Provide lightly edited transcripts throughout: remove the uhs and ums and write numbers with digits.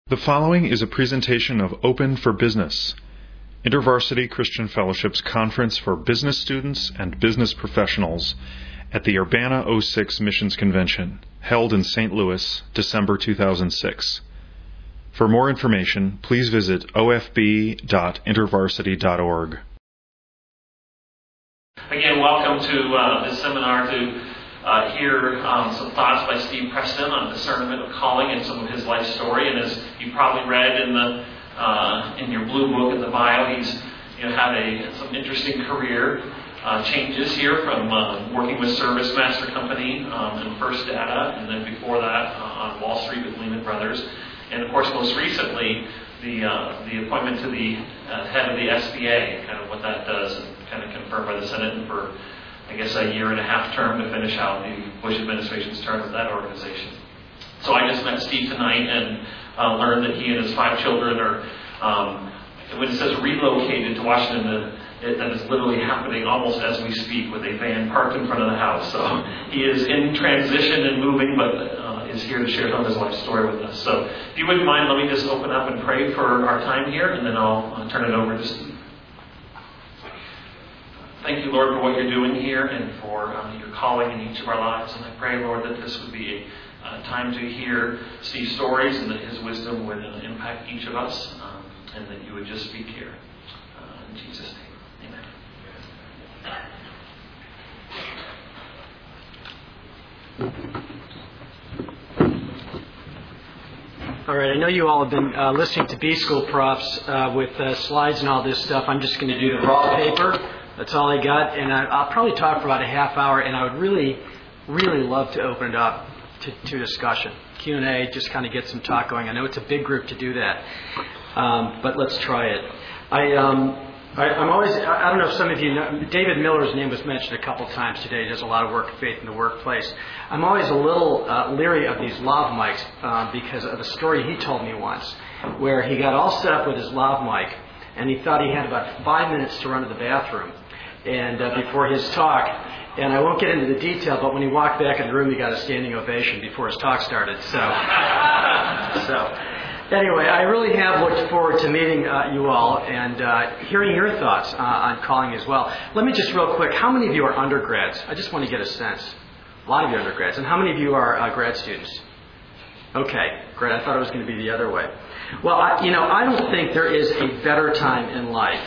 The following is a presentation of Open for Business, InterVarsity Christian Fellowship's conference for business students and business professionals at the Urbana 06 Missions Convention, held in St. Louis, December 2006. For more information, please visit ofb.intervarsity.org. Again, welcome to this seminar to hear some thoughts by Steve Preston on discernment of calling and some of his life story. And as you probably read in your blue book in the bio, he's had some interesting career changes here from working with ServiceMaster Company and First Data, and then before that on Wall Street with Lehman Brothers, and of course most recently the appointment to the head of the SBA, kind of what that does, and kind of confirmed by the Senate, and for I guess a year and a half term to finish out the Bush administration's term with that organization. So I just met Steve tonight and learned that he and his 5 children are, when it says relocated to Washington, that is literally happening almost as we speak, with a van parked in front of the house. So he is in transition and moving, but is here to share some of his life story with us. So if you wouldn't mind, let me just open up and pray for our time here, and then I'll turn it over to Steve. Thank you, Lord, for what you're doing here and for your calling in each of our lives. And I pray, Lord, that this would be a time to hear Steve's stories and that his wisdom would impact each of us, and that you would just speak here. In Jesus' name, amen. All right, I know you all have been listening to B-School Profs with slides and all this stuff. I'm just going to do the raw paper. That's all I got, and I'll probably talk for about a half hour, and I would really, really love to open it up to discussion. Q&A, just kind of get some talk going. I know it's a big group to do that, but let's try it. I'm always, I don't know if some of you know, David Miller's name was mentioned a couple times today. He does a lot of work, faith in the workplace. I'm always a little leery of these lav mics because of a story he told me once, where he got all set up with his lav mic, and he thought he had about 5 minutes to run to the bathroom and before his talk. And I won't get into the detail, but when he walked back in the room, he got a standing ovation before his talk started. So anyway, I really have looked forward to meeting you all and hearing your thoughts on calling as well. Let me just real quick, how many of you are undergrads? I just want to get a sense. A lot of you are undergrads. And how many of you are grad students? Okay, great. I thought it was going to be the other way. Well, I don't think there is a better time in life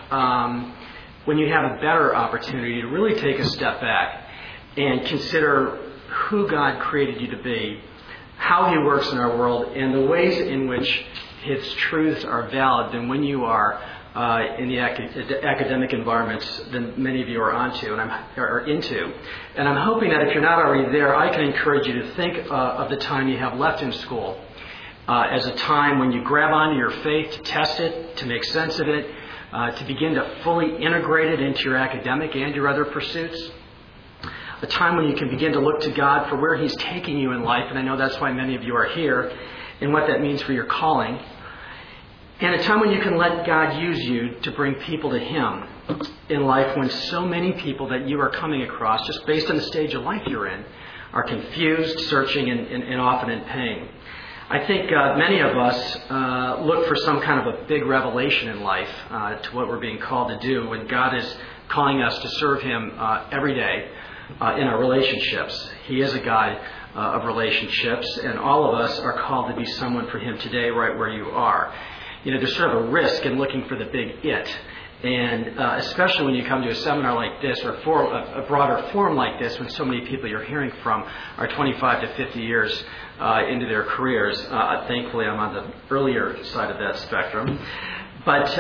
when you have a better opportunity to really take a step back and consider who God created you to be, how He works in our world, and the ways in which His truths are valid than when you are in the academic environments that many of you are into. And I'm hoping that if you're not already there, I can encourage you to think of the time you have left in school as a time when you grab onto your faith to test it, to make sense of it, to begin to fully integrate it into your academic and your other pursuits. A time when you can begin to look to God for where He's taking you in life, and I know that's why many of you are here, and what that means for your calling. And a time when you can let God use you to bring people to Him in life, when so many people that you are coming across, just based on the stage of life you're in, are confused, searching, and often in pain. I think many of us look for some kind of a big revelation in life to what we're being called to do, when God is calling us to serve Him every day in our relationships. He is a God of relationships, and all of us are called to be someone for Him today, right where you are. There's sort of a risk in looking for the big it. And especially when you come to a seminar like this, or a broader forum like this, when so many people you're hearing from are 25 to 50 years into their careers. Thankfully, I'm on the earlier side of that spectrum. But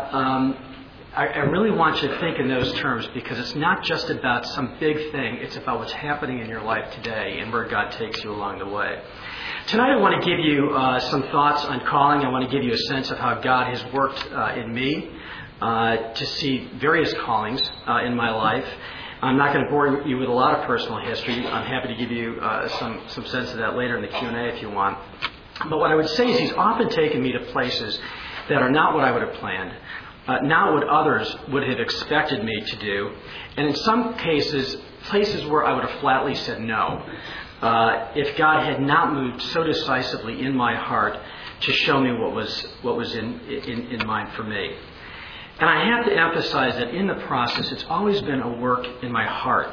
I really want you to think in those terms, because it's not just about some big thing. It's about what's happening in your life today and where God takes you along the way. Tonight I want to give you some thoughts on calling. I want to give you a sense of how God has worked in me to see various callings in my life. I'm not going to bore you with a lot of personal history. I'm happy to give you some sense of that later in the Q&A if you want. But what I would say is He's often taken me to places that are not what I would have planned, not what others would have expected me to do, and in some cases, places where I would have flatly said no. If God had not moved so decisively in my heart to show me what was in mind for me. And I have to emphasize that in the process, it's always been a work in my heart.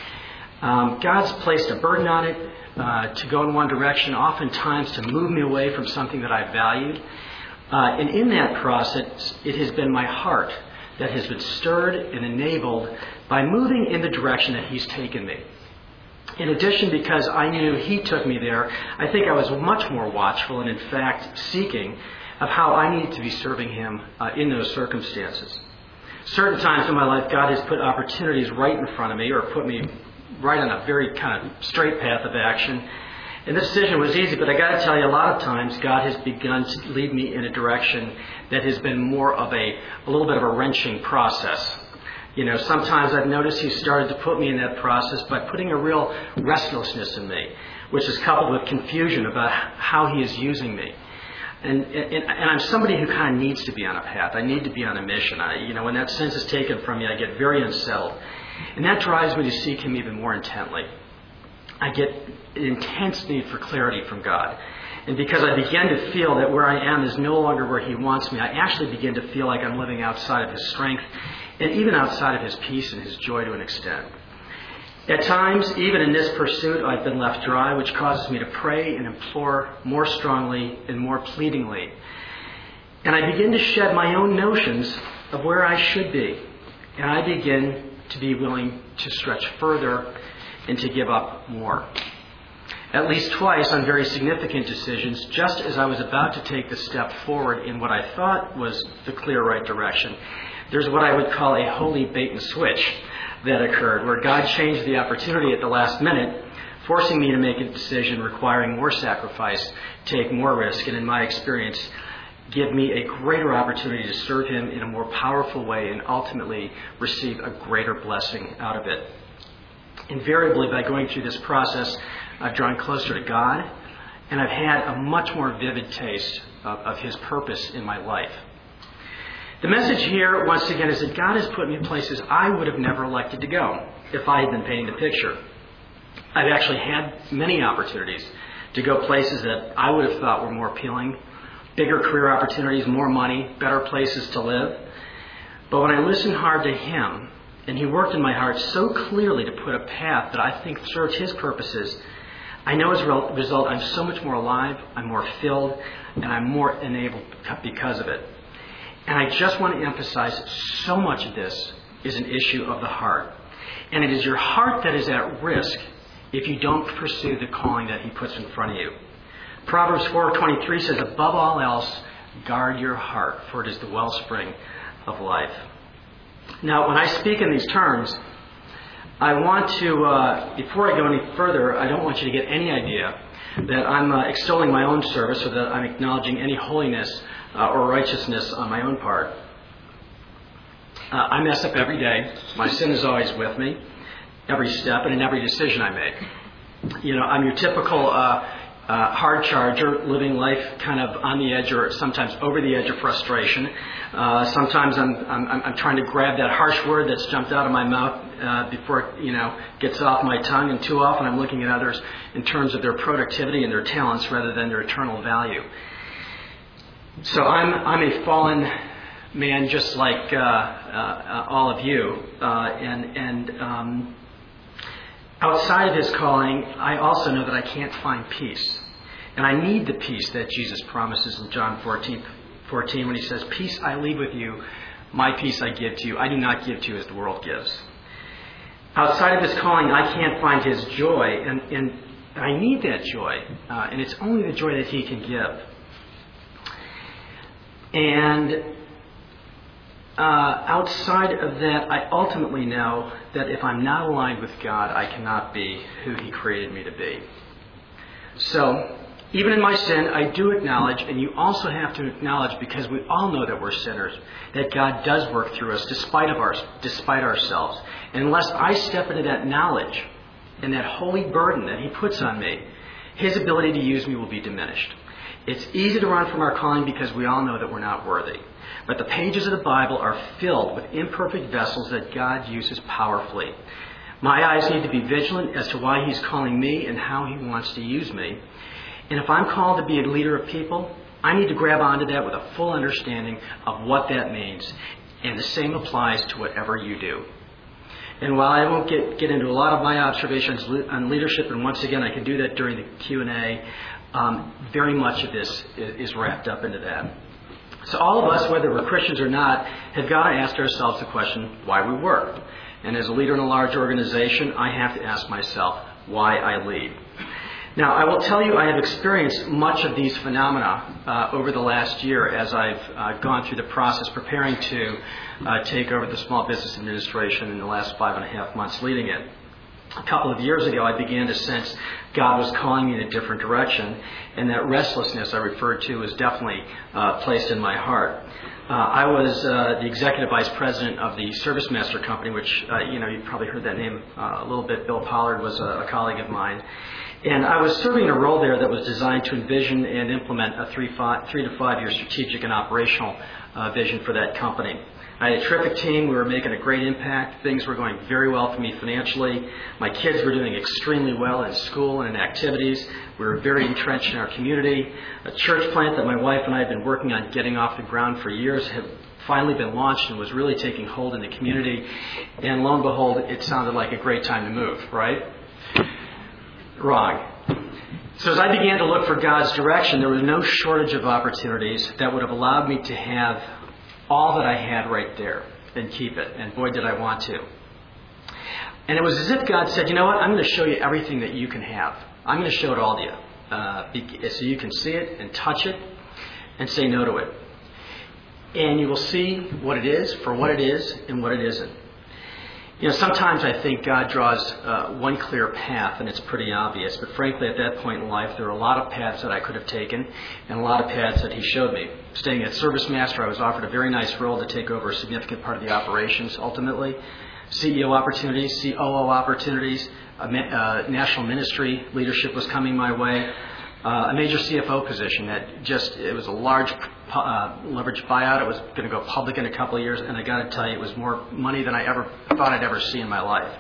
God's placed a burden on it to go in one direction, oftentimes to move me away from something that I valued. And in that process, it has been my heart that has been stirred and enabled by moving in the direction that He's taken me. In addition, because I knew He took me there, I think I was much more watchful and, in fact, seeking of how I needed to be serving Him in those circumstances. Certain times in my life, God has put opportunities right in front of me or put me right on a very kind of straight path of action. And this decision was easy, but I got to tell you, a lot of times God has begun to lead me in a direction that has been more of a little bit of a wrenching process. You know, sometimes I've noticed He started to put me in that process by putting a real restlessness in me, which is coupled with confusion about how He is using me. And I'm somebody who kind of needs to be on a path. I need to be on a mission. When that sense is taken from me, I get very unsettled. And that drives me to seek Him even more intently. I get an intense need for clarity from God. And because I begin to feel that where I am is no longer where He wants me, I actually begin to feel like I'm living outside of His strength and even outside of His peace and His joy to an extent. At times, even in this pursuit, I've been left dry, which causes me to pray and implore more strongly and more pleadingly. And I begin to shed my own notions of where I should be. And I begin to be willing to stretch further and to give up more. At least twice on very significant decisions, just as I was about to take the step forward in what I thought was the clear right direction, there's what I would call a holy bait and switch that occurred, where God changed the opportunity at the last minute, forcing me to make a decision requiring more sacrifice, take more risk, and in my experience, give me a greater opportunity to serve Him in a more powerful way and ultimately receive a greater blessing out of it. Invariably, by going through this process, I've drawn closer to God, and I've had a much more vivid taste of His purpose in my life. The message here, once again, is that God has put me in places I would have never elected to go if I had been painting the picture. I've actually had many opportunities to go places that I would have thought were more appealing, bigger career opportunities, more money, better places to live. But when I listened hard to Him, and He worked in my heart so clearly to put a path that I think served His purposes, I know as a result I'm so much more alive, I'm more filled, and I'm more enabled because of it. And I just want to emphasize so much of this is an issue of the heart. And it is your heart that is at risk if you don't pursue the calling that He puts in front of you. Proverbs 4:23 says, above all else, guard your heart, for it is the wellspring of life. Now, when I speak in these terms, I want to, before I go any further, I don't want you to get any idea that I'm extolling my own service or that I'm acknowledging any holiness or righteousness on my own part. I mess up every day. My sin is always with me, every step and in every decision I make. You know, I'm your typical hard charger, living life kind of on the edge or sometimes over the edge of frustration. Sometimes I'm trying to grab that harsh word that's jumped out of my mouth before it gets off my tongue, and too often I'm looking at others in terms of their productivity and their talents rather than their eternal value. So I'm a fallen man, just like all of you, and outside of His calling, I also know that I can't find peace. And I need the peace that Jesus promises in John 14 when He says, peace I leave with you, my peace I give to you. I do not give to you as the world gives. Outside of His calling, I can't find His joy, and I need that joy. And it's only the joy that He can give. And outside of that, I ultimately know that if I'm not aligned with God, I cannot be who He created me to be. So, even in my sin, I do acknowledge, and you also have to acknowledge, because we all know that we're sinners, that God does work through us despite ourselves. And unless I step into that knowledge and that holy burden that He puts on me, His ability to use me will be diminished. It's easy to run from our calling because we all know that we're not worthy. But the pages of the Bible are filled with imperfect vessels that God uses powerfully. My eyes need to be vigilant as to why He's calling me and how He wants to use me. And if I'm called to be a leader of people, I need to grab onto that with a full understanding of what that means. And the same applies to whatever you do. And while I won't get into a lot of my observations on leadership, and once again I can do that during the Q&A, very much of this is wrapped up into that. So all of us, whether we're Christians or not, have got to ask ourselves the question, why we work. And as a leader in a large organization, I have to ask myself why I lead. Now, I will tell you I have experienced much of these phenomena over the last year as I've gone through the process preparing to take over the Small Business Administration in the last 5.5 months leading it. A couple of years ago, I began to sense God was calling me in a different direction, and that restlessness I referred to was definitely placed in my heart. I was the executive vice president of the Service Master Company, which, you've probably heard that name a little bit. Bill Pollard was a colleague of mine. And I was serving a role there that was designed to envision and implement a 3 to 5 year strategic and operational vision for that company. I had a terrific team. We were making a great impact. Things were going very well for me financially. My kids were doing extremely well in school and in activities. We were very entrenched in our community. A church plant that my wife and I had been working on getting off the ground for years had finally been launched and was really taking hold in the community. And lo and behold, it sounded like a great time to move, right? Wrong. So as I began to look for God's direction, there was no shortage of opportunities that would have allowed me to have all that I had right there and keep it. And boy, did I want to. And it was as if God said, you know what, I'm going to show you everything that you can have. I'm going to show it all to you so you can see it and touch it and say no to it. And you will see what it is for what it is and what it isn't. Sometimes I think God draws one clear path, and it's pretty obvious. But frankly, at that point in life, there were a lot of paths that I could have taken and a lot of paths that He showed me. Staying at Service Master, I was offered a very nice role to take over a significant part of the operations, ultimately. CEO opportunities, COO opportunities, national ministry leadership was coming my way. A major CFO position it was a large leveraged buyout. It was going to go public in a couple of years, and I got to tell you, it was more money than I ever thought I'd ever see in my life.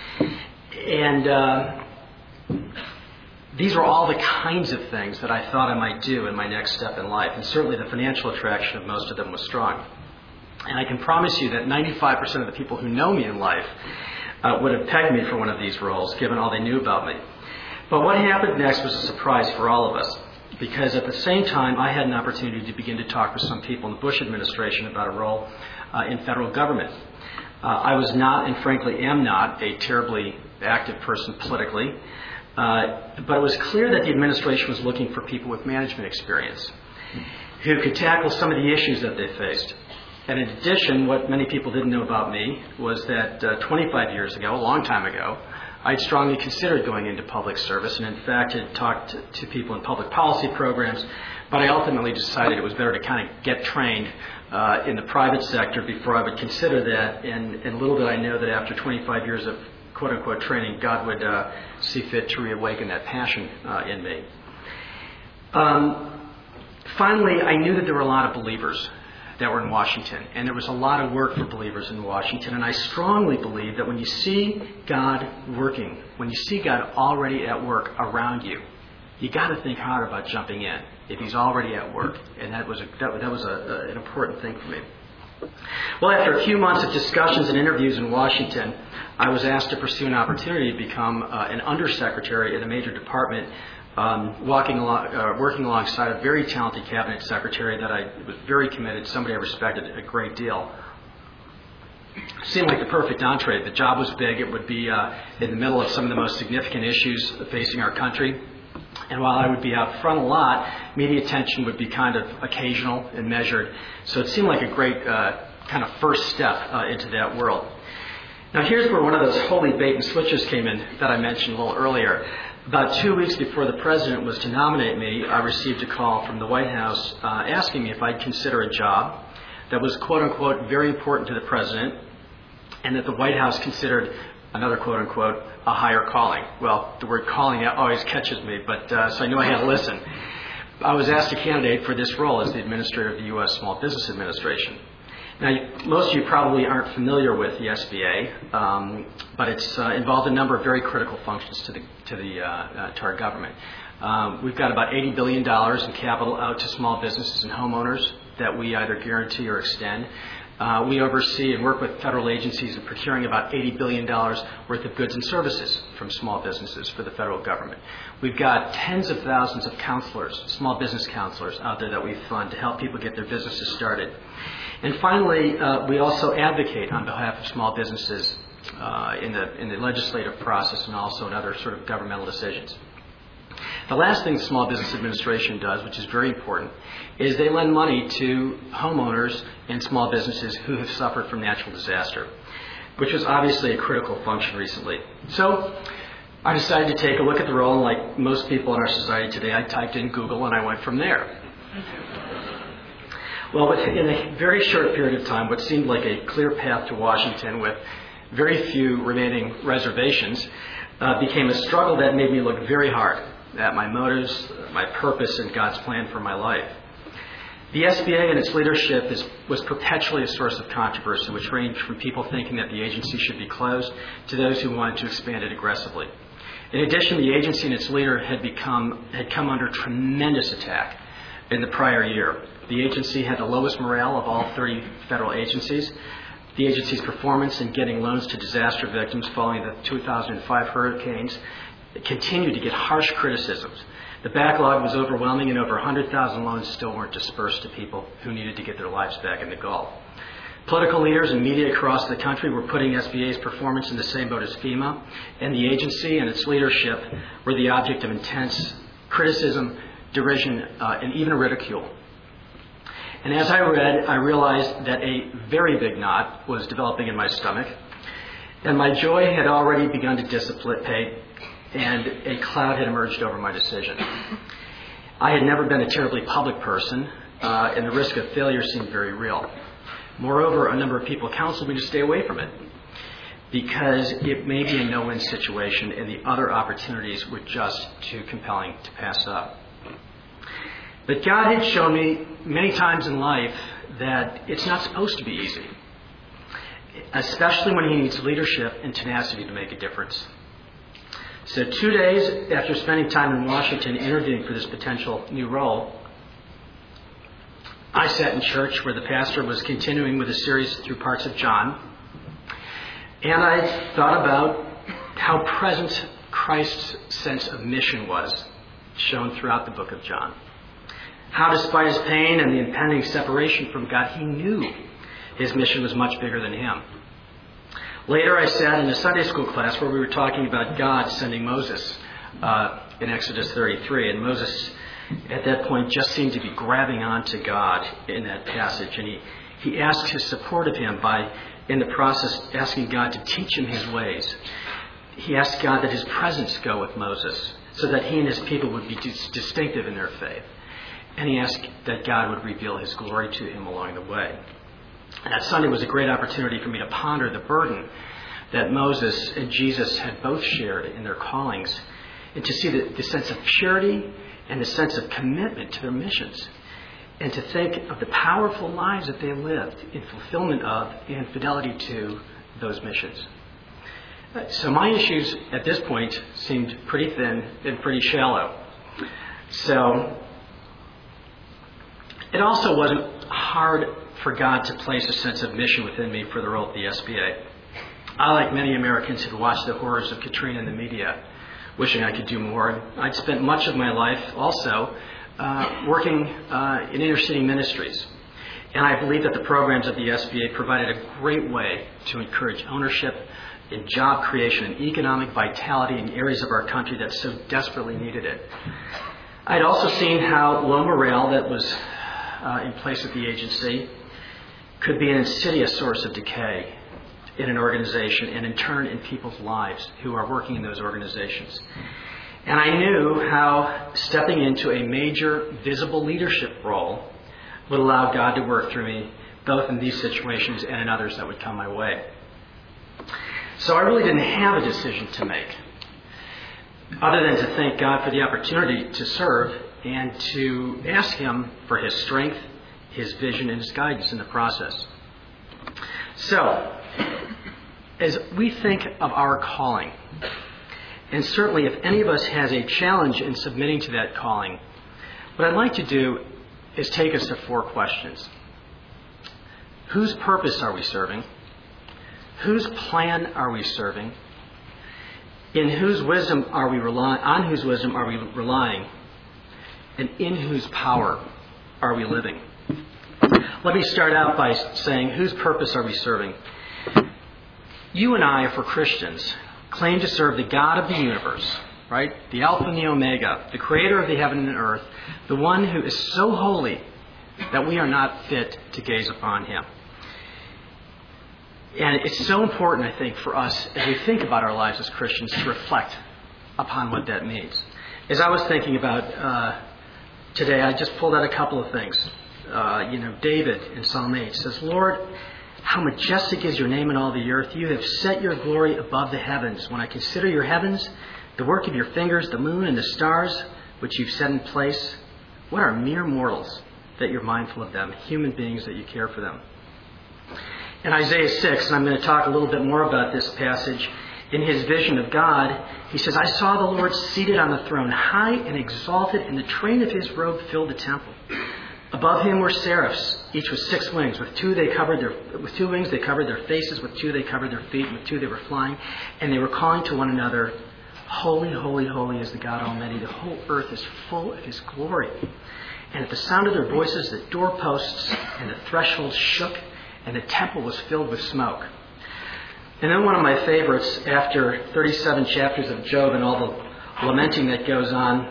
And these were all the kinds of things that I thought I might do in my next step in life, and certainly the financial attraction of most of them was strong. And I can promise you that 95% of the people who know me in life would have pegged me for one of these roles, given all they knew about me. But what happened next was a surprise for all of us, because at the same time, I had an opportunity to begin to talk with some people in the Bush administration about a role in federal government. I was not, and frankly am not, a terribly active person politically, but it was clear that the administration was looking for people with management experience who could tackle some of the issues that they faced. And in addition, what many people didn't know about me was that 25 years ago, a long time ago, I'd strongly considered going into public service, and in fact had talked to people in public policy programs, but I ultimately decided it was better to kind of get trained in the private sector before I would consider that, and little did I know that after 25 years of quote-unquote training, God would see fit to reawaken that passion in me. Finally, I knew that there were a lot of believers that were in Washington, and there was a lot of work for believers in Washington, and I strongly believe that when you see God working, when you see God already at work around you, you got to think hard about jumping in if He's already at work, and that was an important thing for me. Well, after a few months of discussions and interviews in Washington, I was asked to pursue an opportunity to become an undersecretary in a major department, working alongside a very talented cabinet secretary that I was very committed, somebody I respected a great deal. It seemed like the perfect entree. The job was big. It would be in the middle of some of the most significant issues facing our country. And while I would be out front a lot, media attention would be kind of occasional and measured. So it seemed like a great kind of first step into that world. Now here's where one of those holy bait and switches came in that I mentioned a little earlier. About 2 weeks before the president was to nominate me, I received a call from the White House asking me if I'd consider a job that was, quote-unquote, very important to the president, and that the White House considered another, quote-unquote, a higher calling. Well, the word calling always catches me, but so I knew I had to listen. I was asked to candidate for this role as the administrator of the U.S. Small Business Administration. Now, most of you probably aren't familiar with the SBA, but it's involved a number of very critical functions to our government. We've got about $80 billion in capital out to small businesses and homeowners that we either guarantee or extend. We oversee and work with federal agencies in procuring about $80 billion worth of goods and services from small businesses for the federal government. We've got tens of thousands of counselors, small business counselors out there that we fund to help people get their businesses started. And finally, we also advocate on behalf of small businesses in the legislative process and also in other sort of governmental decisions. The last thing the Small Business Administration does, which is very important, is they lend money to homeowners and small businesses who have suffered from natural disaster, which was obviously a critical function recently. So I decided to take a look at the role, and like most people in our society today, I typed in Google and I went from there. Well, in a very short period of time, what seemed like a clear path to Washington with very few remaining reservations became a struggle that made me look very hard at my motives, my purpose, and God's plan for my life. The SBA and its leadership was perpetually a source of controversy, which ranged from people thinking that the agency should be closed to those who wanted to expand it aggressively. In addition, the agency and its leader had come under tremendous attack in the prior year. The agency had the lowest morale of all 30 federal agencies. The agency's performance in getting loans to disaster victims following the 2005 hurricanes continued to get harsh criticisms. The backlog was overwhelming, and over 100,000 loans still weren't dispersed to people who needed to get their lives back in the Gulf. Political leaders and media across the country were putting SBA's performance in the same boat as FEMA, and the agency and its leadership were the object of intense criticism, derision, and even ridicule. And as I read, I realized that a very big knot was developing in my stomach, and my joy had already begun to dissipate, and a cloud had emerged over my decision. I had never been a terribly public person, and the risk of failure seemed very real. Moreover, a number of people counseled me to stay away from it because it may be a no-win situation and the other opportunities were just too compelling to pass up. But God had shown me many times in life that it's not supposed to be easy, especially when He needs leadership and tenacity to make a difference. So 2 days after spending time in Washington interviewing for this potential new role, I sat in church where the pastor was continuing with a series through parts of John, and I thought about how present Christ's sense of mission was shown throughout the book of John. How despite his pain and the impending separation from God, he knew his mission was much bigger than him. Later, I sat in a Sunday school class where we were talking about God sending Moses in Exodus 33. And Moses, at that point, just seemed to be grabbing onto God in that passage. And he asked his support of him by, in the process, asking God to teach him his ways. He asked God that his presence go with Moses so that he and his people would be distinctive in their faith. And he asked that God would reveal his glory to him along the way. And that Sunday was a great opportunity for me to ponder the burden that Moses and Jesus had both shared in their callings, and to see the sense of purity and the sense of commitment to their missions, and to think of the powerful lives that they lived in fulfillment of and fidelity to those missions. So my issues at this point seemed pretty thin and pretty shallow. So it also wasn't hard for God to place a sense of mission within me for the role at the SBA. I, like many Americans, had watched the horrors of Katrina in the media, wishing I could do more. I'd spent much of my life also working in inner city ministries. And I believe that the programs of the SBA provided a great way to encourage ownership and job creation and economic vitality in areas of our country that so desperately needed it. I'd also seen how low morale that was in place at the agency could be an insidious source of decay in an organization and in turn in people's lives who are working in those organizations. And I knew how stepping into a major visible leadership role would allow God to work through me both in these situations and in others that would come my way. So I really didn't have a decision to make other than to thank God for the opportunity to serve and to ask Him for His strength, His vision, and His guidance in the process. So, as we think of our calling, And certainly if any of us has a challenge in submitting to that calling, what I'd like to do is take us to 4 questions. Whose purpose are we serving? Whose plan are we serving? On whose wisdom are we relying? And in whose power are we living? Let me start out by saying, whose purpose are we serving? You and I, if we're Christians, claim to serve the God of the universe, right? The Alpha and the Omega, the creator of the heaven and earth, the one who is so holy that we are not fit to gaze upon him. And it's so important, I think, for us, as we think about our lives as Christians, to reflect upon what that means. As I was thinking about today, I just pulled out a couple of things. David in Psalm 8 says, Lord, how majestic is your name in all the earth. You have set your glory above the heavens. When I consider your heavens, the work of your fingers, the moon and the stars, which you've set in place, what are mere mortals that you're mindful of them, human beings that you care for them? In Isaiah 6, and I'm going to talk a little bit more about this passage, in his vision of God, he says, I saw the Lord seated on the throne, high and exalted, and the train of his robe filled the temple. Above him were seraphs, each with 6 wings. With 2 wings they covered their faces, with 2 they covered their feet, and with 2 they were flying. And they were calling to one another, Holy, holy, holy is the God Almighty. The whole earth is full of his glory. And at the sound of their voices, the doorposts and the thresholds shook, and the temple was filled with smoke. And then one of my favorites, after 37 chapters of Job and all the lamenting that goes on,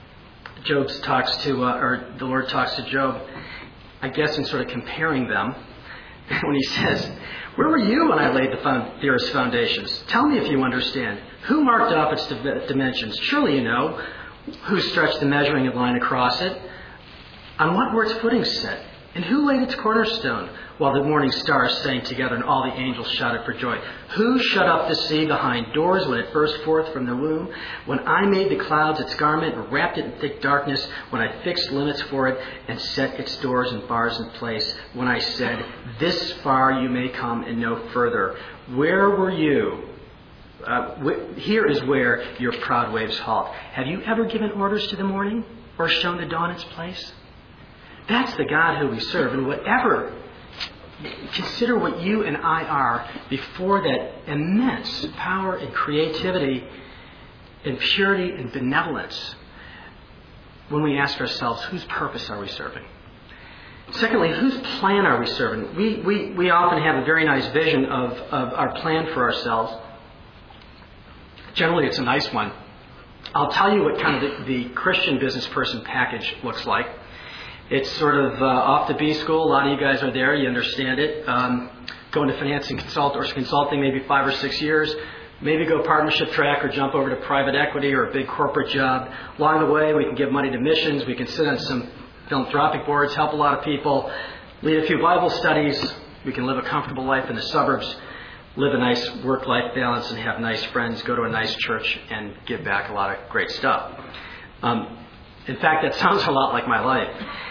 the Lord talks to Job, I guess in sort of comparing them, when he says, where were you when I laid the earth's foundations? Tell me if you understand. Who marked off its dimensions? Surely you know. Who stretched the measuring line across it? On what were its footings set? And who laid its cornerstone? While the morning stars sang together and all the angels shouted for joy. Who shut up the sea behind doors when it burst forth from the womb? When I made the clouds its garment and wrapped it in thick darkness, when I fixed limits for it and set its doors and bars in place, when I said, this far you may come and no further. Where were you? Here is where your proud waves halt. Have you ever given orders to the morning or shown the dawn its place? That's the God who we serve. And consider what you and I are before that immense power and creativity and purity and benevolence when we ask ourselves, whose purpose are we serving? Secondly, whose plan are we serving? We often have a very nice vision of our plan for ourselves. Generally, it's a nice one. I'll tell you what kind of the Christian business person package looks like. It's sort of off to B school. A lot of you guys are there. You understand it. Going to finance and consulting maybe 5 or 6 years. Maybe go partnership track or jump over to private equity or a big corporate job. Along the way, we can give money to missions. We can sit on some philanthropic boards, help a lot of people, lead a few Bible studies. We can live a comfortable life in the suburbs, live a nice work-life balance and have nice friends, go to a nice church and give back a lot of great stuff. In fact, that sounds a lot like my life.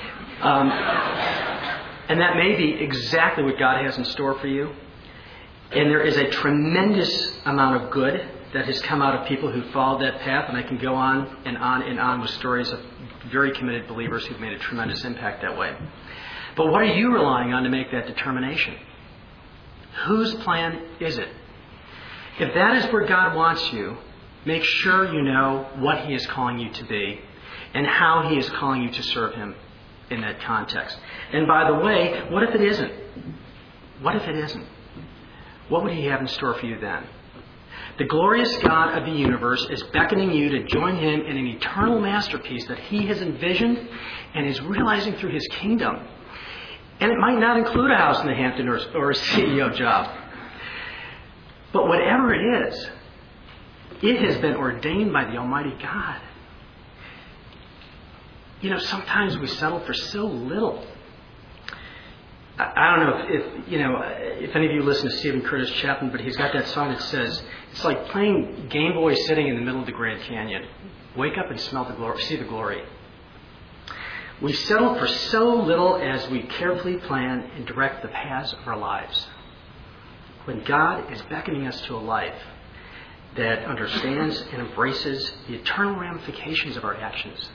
And that may be exactly what God has in store for you. And there is a tremendous amount of good that has come out of people who followed that path. And I can go on and on and on with stories of very committed believers who've made a tremendous impact that way. But what are you relying on to make that determination? Whose plan is it? If that is where God wants you, make sure you know what He is calling you to be and how He is calling you to serve Him in that context. And by the way, what if it isn't? What if it isn't? What would He have in store for you then? The glorious God of the universe is beckoning you to join Him in an eternal masterpiece that He has envisioned and is realizing through His kingdom. And it might not include a house in the Hamptons or a CEO job. But whatever it is, it has been ordained by the Almighty God. You know, sometimes we settle for so little. I don't know if any of you listen to Stephen Curtis Chapman, but he's got that song that says, it's like playing Game Boy sitting in the middle of the Grand Canyon. Wake up and smell the glory, see the glory. We settle for so little as we carefully plan and direct the paths of our lives. When God is beckoning us to a life that understands and embraces the eternal ramifications of our actions.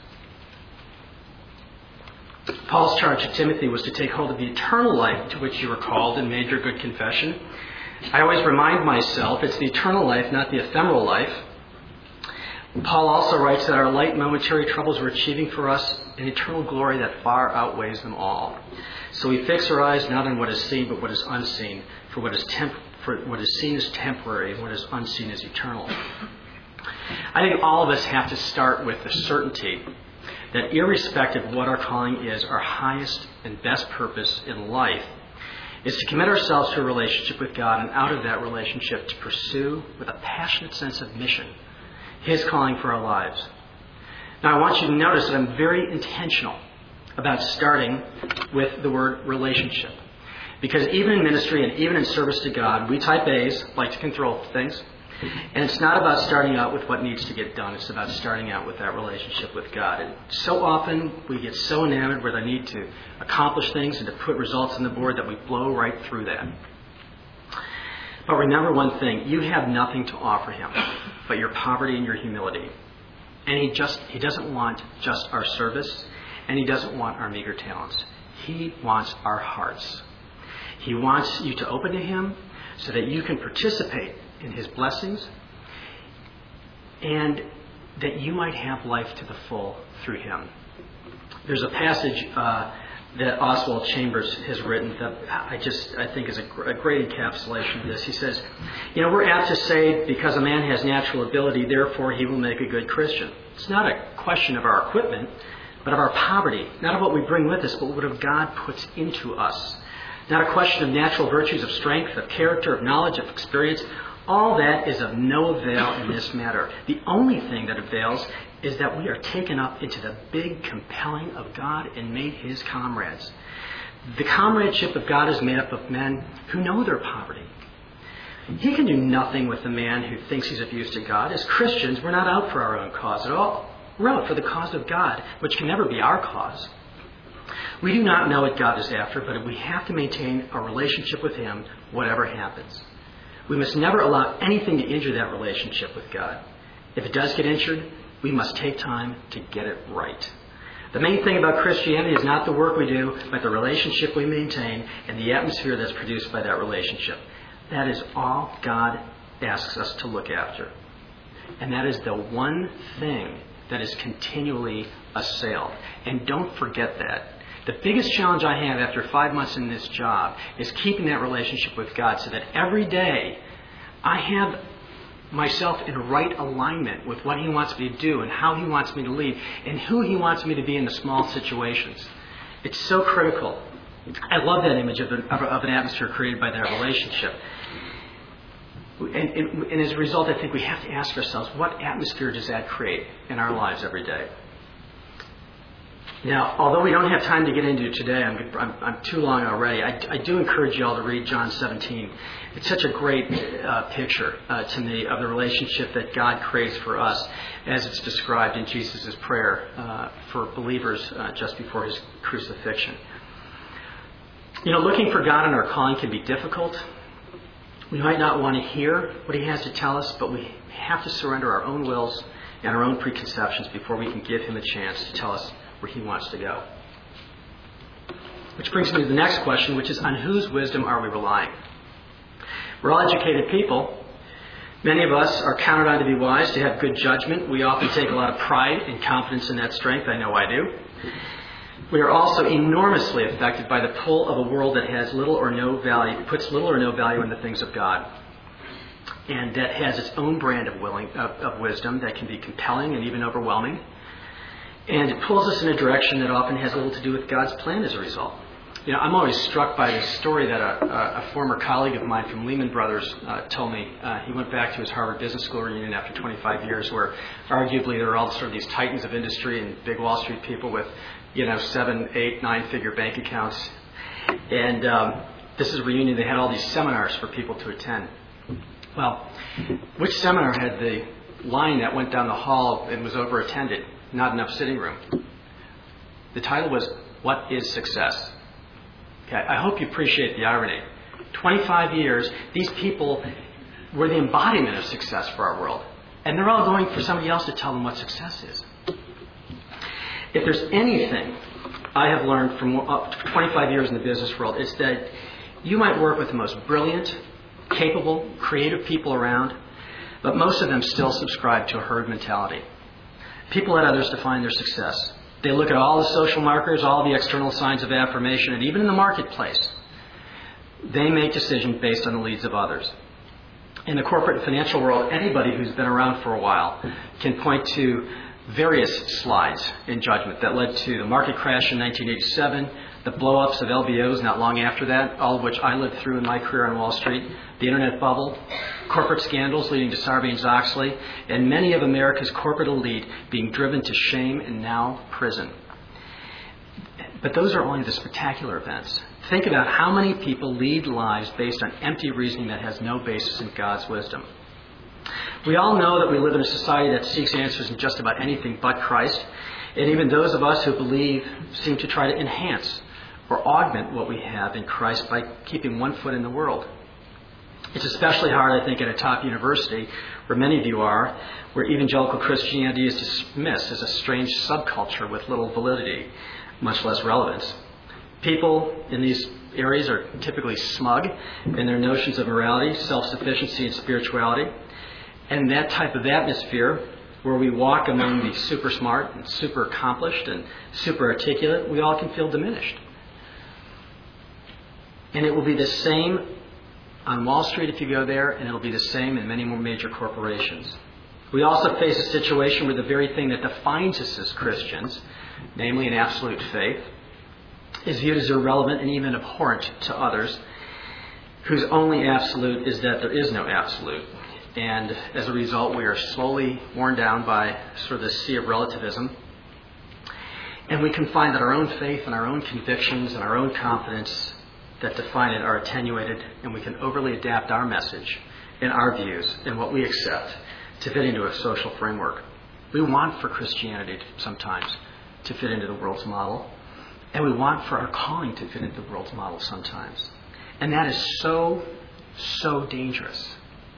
Paul's charge to Timothy was to take hold of the eternal life to which you were called and made your good confession. I always remind myself it's the eternal life, not the ephemeral life. Paul also writes that our light momentary troubles are achieving for us an eternal glory that far outweighs them all. So we fix our eyes not on what is seen, but what is unseen. For what is seen is temporary, and what is unseen is eternal. I think all of us have to start with the certainty that irrespective of what our calling is, our highest and best purpose in life is to commit ourselves to a relationship with God, and out of that relationship to pursue with a passionate sense of mission His calling for our lives. Now I want you to notice that I'm very intentional about starting with the word relationship. Because even in ministry and even in service to God, we type A's like to control things. And it's not about starting out with what needs to get done. It's about starting out with that relationship with God. And so often we get so enamored with our need to accomplish things and to put results on the board that we blow right through that. But remember one thing. You have nothing to offer Him but your poverty and your humility. And He doesn't want just our service, and He doesn't want our meager talents. He wants our hearts. He wants you to open to Him so that you can participate in His blessings and that you might have life to the full through Him. There's a passage that Oswald Chambers has written that I think is a great encapsulation of this. He says, we're apt to say because a man has natural ability, therefore he will make a good Christian. It's not a question of our equipment, but of our poverty. Not of what we bring with us, but what God puts into us. Not a question of natural virtues, of strength, of character, of knowledge, of experience. All that is of no avail in this matter. The only thing that avails is that we are taken up into the big compelling of God and made His comrades. The comradeship of God is made up of men who know their poverty. He can do nothing with the man who thinks he's of use to God. As Christians, we're not out for our own cause at all. We're out for the cause of God, which can never be our cause. We do not know what God is after, but we have to maintain a relationship with Him, whatever happens. We must never allow anything to injure that relationship with God. If it does get injured, we must take time to get it right. The main thing about Christianity is not the work we do, but the relationship we maintain and the atmosphere that's produced by that relationship. That is all God asks us to look after. And that is the one thing that is continually assailed. And don't forget that. The biggest challenge I have after 5 months in this job is keeping that relationship with God so that every day I have myself in right alignment with what He wants me to do and how He wants me to lead and who He wants me to be in the small situations. It's so critical. I love that image of an atmosphere created by that relationship. And as a result, I think we have to ask ourselves, what atmosphere does that create in our lives every day? Now, although we don't have time to get into it today, I'm too long already, I do encourage you all to read John 17. It's such a great picture to me of the relationship that God creates for us as it's described in Jesus' prayer for believers just before His crucifixion. Looking for God in our calling can be difficult. We might not want to hear what He has to tell us, but we have to surrender our own wills and our own preconceptions before we can give Him a chance to tell us where He wants to go. Which brings me to the next question, which is, on whose wisdom are we relying? We're all educated people. Many of us are counted on to be wise, to have good judgment. We often take a lot of pride and confidence in that strength. I know I do. We are also enormously affected by the pull of a world that has little or no value, puts little or no value in the things of God, and that has its own brand of wisdom that can be compelling and even overwhelming. And it pulls us in a direction that often has little to do with God's plan as a result. I'm always struck by this story that a former colleague of mine from Lehman Brothers told me. He went back to his Harvard Business School reunion after 25 years, where arguably there were all sort of these titans of industry and big Wall Street people with, 7, 8, 9-figure bank accounts. And this is a reunion. They had all these seminars for people to attend. Well, which seminar had the line that went down the hall and was over-attended? Not enough sitting room. The title was, What is Success? Okay, I hope you appreciate the irony. 25 years, these people we're the embodiment of success for our world. And they're all going for somebody else to tell them what success is. If there's anything I have learned from 25 years in the business world, it's that you might work with the most brilliant, capable, creative people around, but most of them still subscribe to a herd mentality. People let others define their success. They look at all the social markers, all the external signs of affirmation, and even in the marketplace, they make decisions based on the leads of others. In the corporate and financial world, anybody who's been around for a while can point to various slides in judgment that led to the market crash in 1987, the blow-ups of LBOs not long after that, all of which I lived through in my career on Wall Street, the internet bubble, corporate scandals leading to Sarbanes-Oxley, and many of America's corporate elite being driven to shame and now prison. But those are only the spectacular events. Think about how many people lead lives based on empty reasoning that has no basis in God's wisdom. We all know that we live in a society that seeks answers in just about anything but Christ, and even those of us who believe seem to try to enhance or augment what we have in Christ by keeping one foot in the world. It's especially hard, I think, at a top university, where many of you are, where evangelical Christianity is dismissed as a strange subculture with little validity, much less relevance. People in these areas are typically smug in their notions of morality, self-sufficiency, and spirituality. And that type of atmosphere, where we walk among the super smart and super accomplished and super articulate, we all can feel diminished. And it will be the same on Wall Street if you go there, and it'll be the same in many more major corporations. We also face a situation where the very thing that defines us as Christians, namely an absolute faith, is viewed as irrelevant and even abhorrent to others, whose only absolute is that there is no absolute. And as a result, we are slowly worn down by sort of the sea of relativism. And we can find that our own faith and our own convictions and our own confidence that define it are attenuated, and we can overly adapt our message and our views and what we accept to fit into a social framework. We want for Christianity sometimes to fit into the world's model, and we want for our calling to fit into the world's model sometimes. And that is so, so dangerous.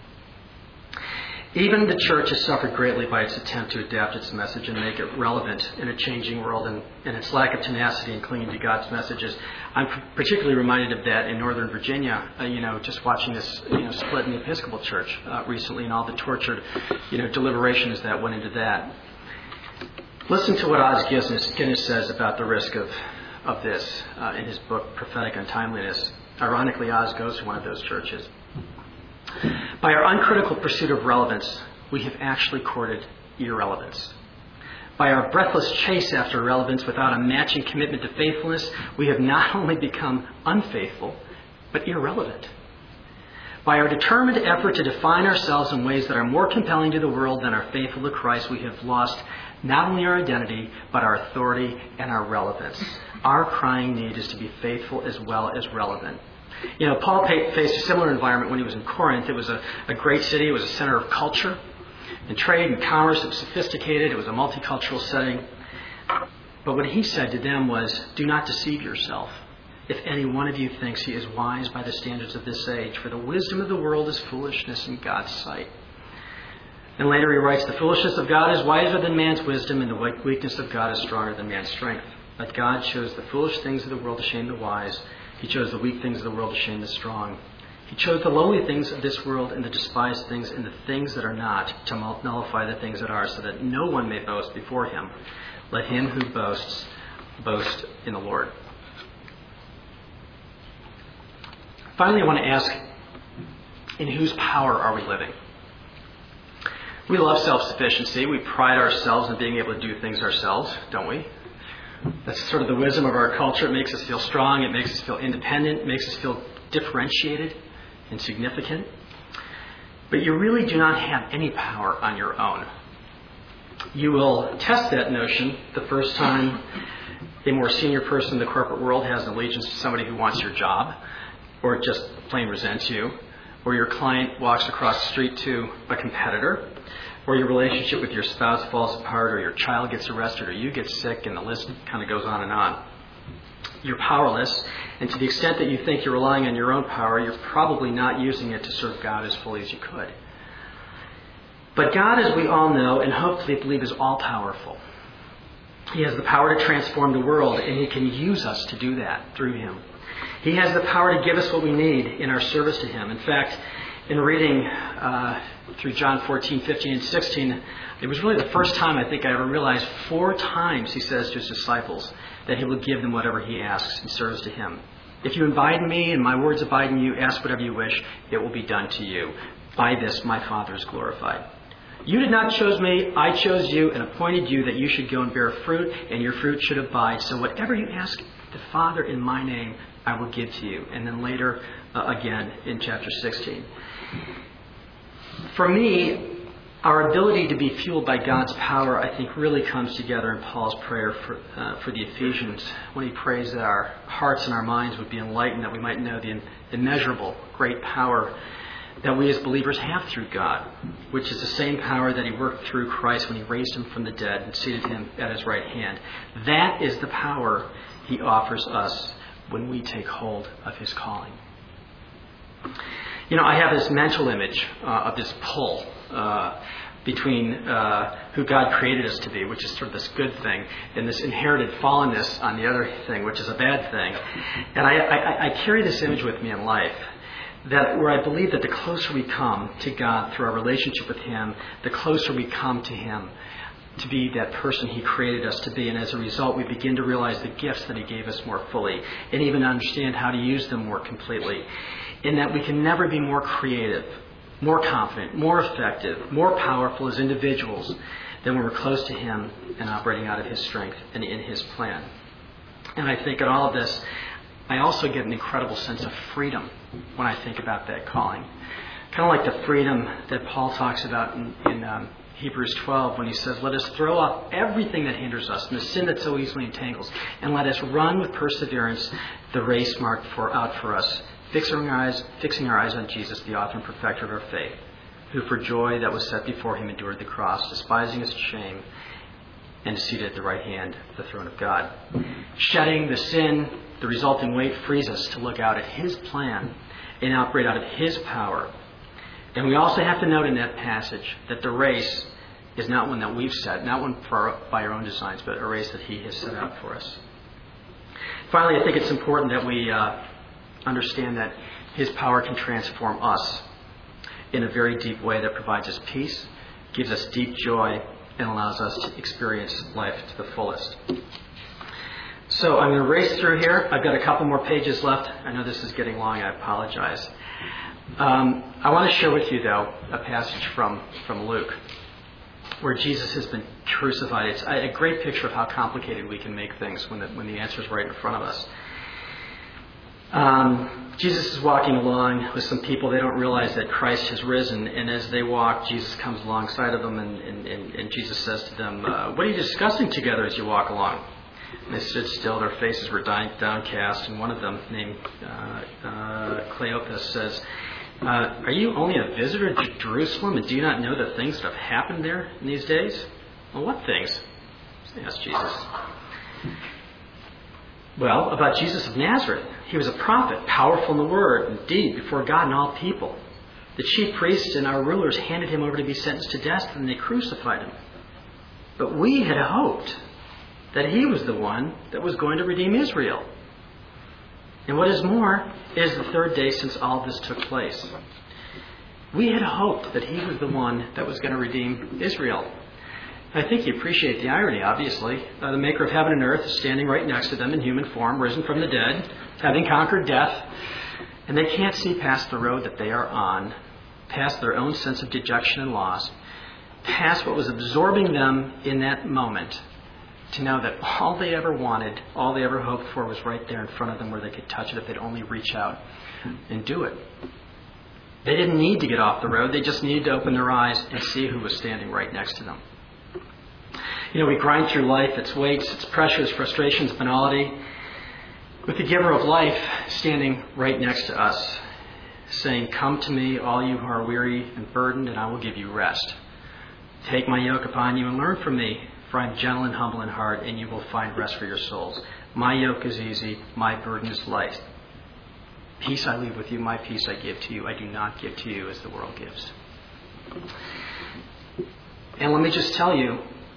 Even the church has suffered greatly by its attempt to adapt its message and make it relevant in a changing world, and its lack of tenacity in clinging to God's messages. I'm particularly reminded of that in Northern Virginia, just watching this split in the Episcopal Church recently, and all the tortured deliberations that went into that. Listen to what Os Guinness says about the risk of this in his book, Prophetic Untimeliness. Ironically, Oz goes to one of those churches. By our uncritical pursuit of relevance, we have actually courted irrelevance. By our breathless chase after relevance without a matching commitment to faithfulness, we have not only become unfaithful, but irrelevant. By our determined effort to define ourselves in ways that are more compelling to the world than are faithful to Christ, we have lost not only our identity, but our authority and our relevance. Our crying need is to be faithful as well as relevant. Paul faced a similar environment when he was in Corinth. It was a great city. It was a center of culture and trade and commerce. It was sophisticated. It was a multicultural setting. But what he said to them was, do not deceive yourself. If any one of you thinks he is wise by the standards of this age, for the wisdom of the world is foolishness in God's sight. And later he writes, the foolishness of God is wiser than man's wisdom, and the weakness of God is stronger than man's strength. But God chose the foolish things of the world to shame the wise. He chose the weak things of the world to shame the strong. He chose the lowly things of this world and the despised things and the things that are not to nullify the things that are, so that no one may boast before him. Let him who boasts boast in the Lord. Finally, I want to ask, in whose power are we living? We love self-sufficiency. We pride ourselves in being able to do things ourselves, don't we? That's sort of the wisdom of our culture. It makes us feel strong. It makes us feel independent. It makes us feel differentiated and significant. But you really do not have any power on your own. You will test that notion the first time a more senior person in the corporate world has an allegiance to somebody who wants your job, or just plain resents you, or your client walks across the street to a competitor, or your relationship with your spouse falls apart, or your child gets arrested, or you get sick, and the list kind of goes on and on. you're powerless, and to the extent that you think you're relying on your own power, you're probably not using it to serve God as fully as you could. But God, as we all know and hopefully believe, is all-powerful. He has the power to transform the world, and He can use us to do that through Him. He has the power to give us what we need in our service to Him. In fact, in reading through John 14, 15, and 16, it was really the first time I think I ever realized 4 times He says to His disciples that He will give them whatever He asks in service to Him. If you abide in me and my words abide in you, ask whatever you wish, it will be done to you. By this my Father is glorified. You did not choose me, I chose you and appointed you that you should go and bear fruit, and your fruit should abide. So whatever you ask the Father in my name, I will give to you. And then later, again, in chapter 16. For me, our ability to be fueled by God's power, I think, really comes together in Paul's prayer for the Ephesians, when he prays that our hearts and our minds would be enlightened, that we might know the immeasurable, great power that we as believers have through God, which is the same power that He worked through Christ when He raised Him from the dead and seated Him at His right hand. That is the power He offers us when we take hold of His calling. I have this mental image of this pull between who God created us to be, which is sort of this good thing, and this inherited fallenness on the other thing, which is a bad thing. And I carry this image with me in life, that where I believe that the closer we come to God through our relationship with Him, the closer we come to Him to be that person He created us to be. And as a result, we begin to realize the gifts that He gave us more fully, and even understand how to use them more completely. In that we can never be more creative, more confident, more effective, more powerful as individuals than when we're close to Him and operating out of His strength and in His plan. And I think in all of this, I also get an incredible sense of freedom when I think about that calling. Kind of like the freedom that Paul talks about in Hebrews 12 when he says, let us throw off everything that hinders us and the sin that so easily entangles, and let us run with perseverance the race marked out for us, fixing our eyes on Jesus, the author and perfecter of our faith, who for joy that was set before Him endured the cross, despising its shame, and is seated at the right hand of the throne of God. Shedding the sin, the resulting weight, frees us to look out at His plan and operate out of His power. And we also have to note in that passage that the race is not one that we've set, not one by our own designs, but a race that He has set out for us. Finally, I think it's important that we understand that His power can transform us in a very deep way that provides us peace, gives us deep joy, and allows us to experience life to the fullest. So I'm going to race through here. I've got a couple more pages left. I know this is getting long. I apologize. I want to share with you, though, a passage from Luke where Jesus has been crucified. It's a great picture of how complicated we can make things when the answer is right in front of us. Jesus is walking along with some people. They don't realize that Christ has risen, and as they walk, Jesus comes alongside of them, and Jesus says to them, what are you discussing together as you walk along? And they stood still, their faces were downcast, and one of them, named Cleopas, says, are you only a visitor to Jerusalem, and do you not know the things that have happened there in these days? Well, what things? asked Jesus. Well, about Jesus of Nazareth. He was a prophet, powerful in the word and deed before God and all people. The chief priests and our rulers handed Him over to be sentenced to death, and they crucified Him. But we had hoped that He was the one that was going to redeem Israel. And what is more, it is the 3rd day since all this took place. We had hoped that He was the one that was going to redeem Israel. I think you appreciate the irony, obviously. The Maker of heaven and earth is standing right next to them in human form, risen from the dead, having conquered death. And they can't see past the road that they are on, past their own sense of dejection and loss, past what was absorbing them in that moment, to know that all they ever wanted, all they ever hoped for was right there in front of them where they could touch it if they'd only reach out and do it. They didn't need to get off the road. They just needed to open their eyes and see who was standing right next to them. We grind through life, its weights, its pressures, frustrations, banality, with the giver of life standing right next to us, saying, come to me, all you who are weary and burdened, and I will give you rest. Take my yoke upon you and learn from me, for I am gentle and humble in heart, and you will find rest for your souls. My yoke is easy, my burden is light. Peace I leave with you, my peace I give to you. I do not give to you as the world gives. And let me just tell you,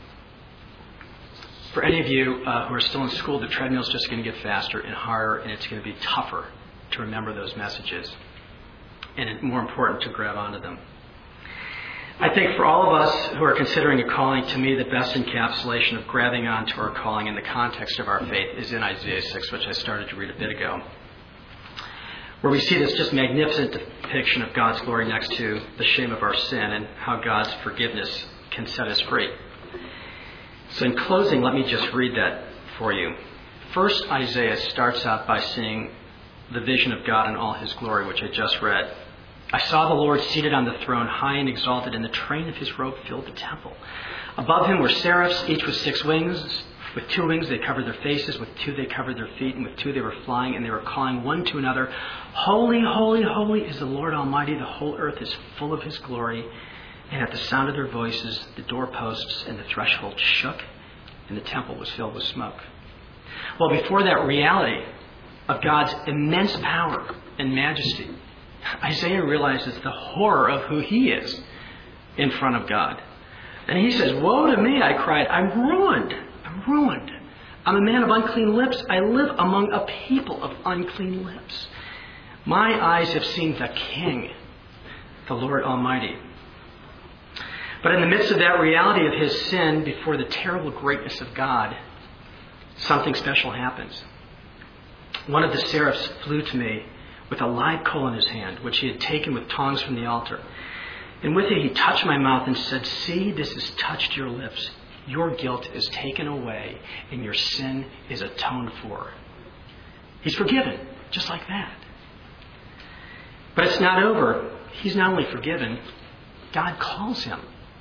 for any of you who are still in school, the treadmill is just going to get faster and harder, and it's going to be tougher to remember those messages. And it's more important to grab onto them. I think for all of us who are considering a calling, to me the best encapsulation of grabbing onto our calling in the context of our faith is in Isaiah 6, which I started to read a bit ago, where we see this just magnificent depiction of God's glory next to the shame of our sin and how God's forgiveness can set us free. So in closing, let me just read that for you. First, Isaiah starts out by seeing the vision of God in all his glory, which I just read. I saw the Lord seated on the throne, high and exalted, and the train of his robe filled the temple. Above him were seraphs, each with 6 wings. With 2 wings they covered their faces, with 2 they covered their feet, and with 2 they were flying, and they were calling one to another, Holy, holy, holy is the Lord Almighty. The whole earth is full of his glory. And at the sound of their voices, the doorposts and the threshold shook, and the temple was filled with smoke. Well, before that reality of God's immense power and majesty, Isaiah realizes the horror of who he is in front of God. And he says, Woe to me, I cried, I'm ruined. I'm a man of unclean lips. I live among a people of unclean lips. My eyes have seen the King, the Lord Almighty. But in the midst of that reality of his sin, before the terrible greatness of God, something special happens. One of the seraphs flew to me with a live coal in his hand, which he had taken with tongs from the altar. And with it he touched my mouth and said, See, this has touched your lips. Your guilt is taken away and your sin is atoned for. He's forgiven, just like that. But it's not over. He's not only forgiven, God calls him.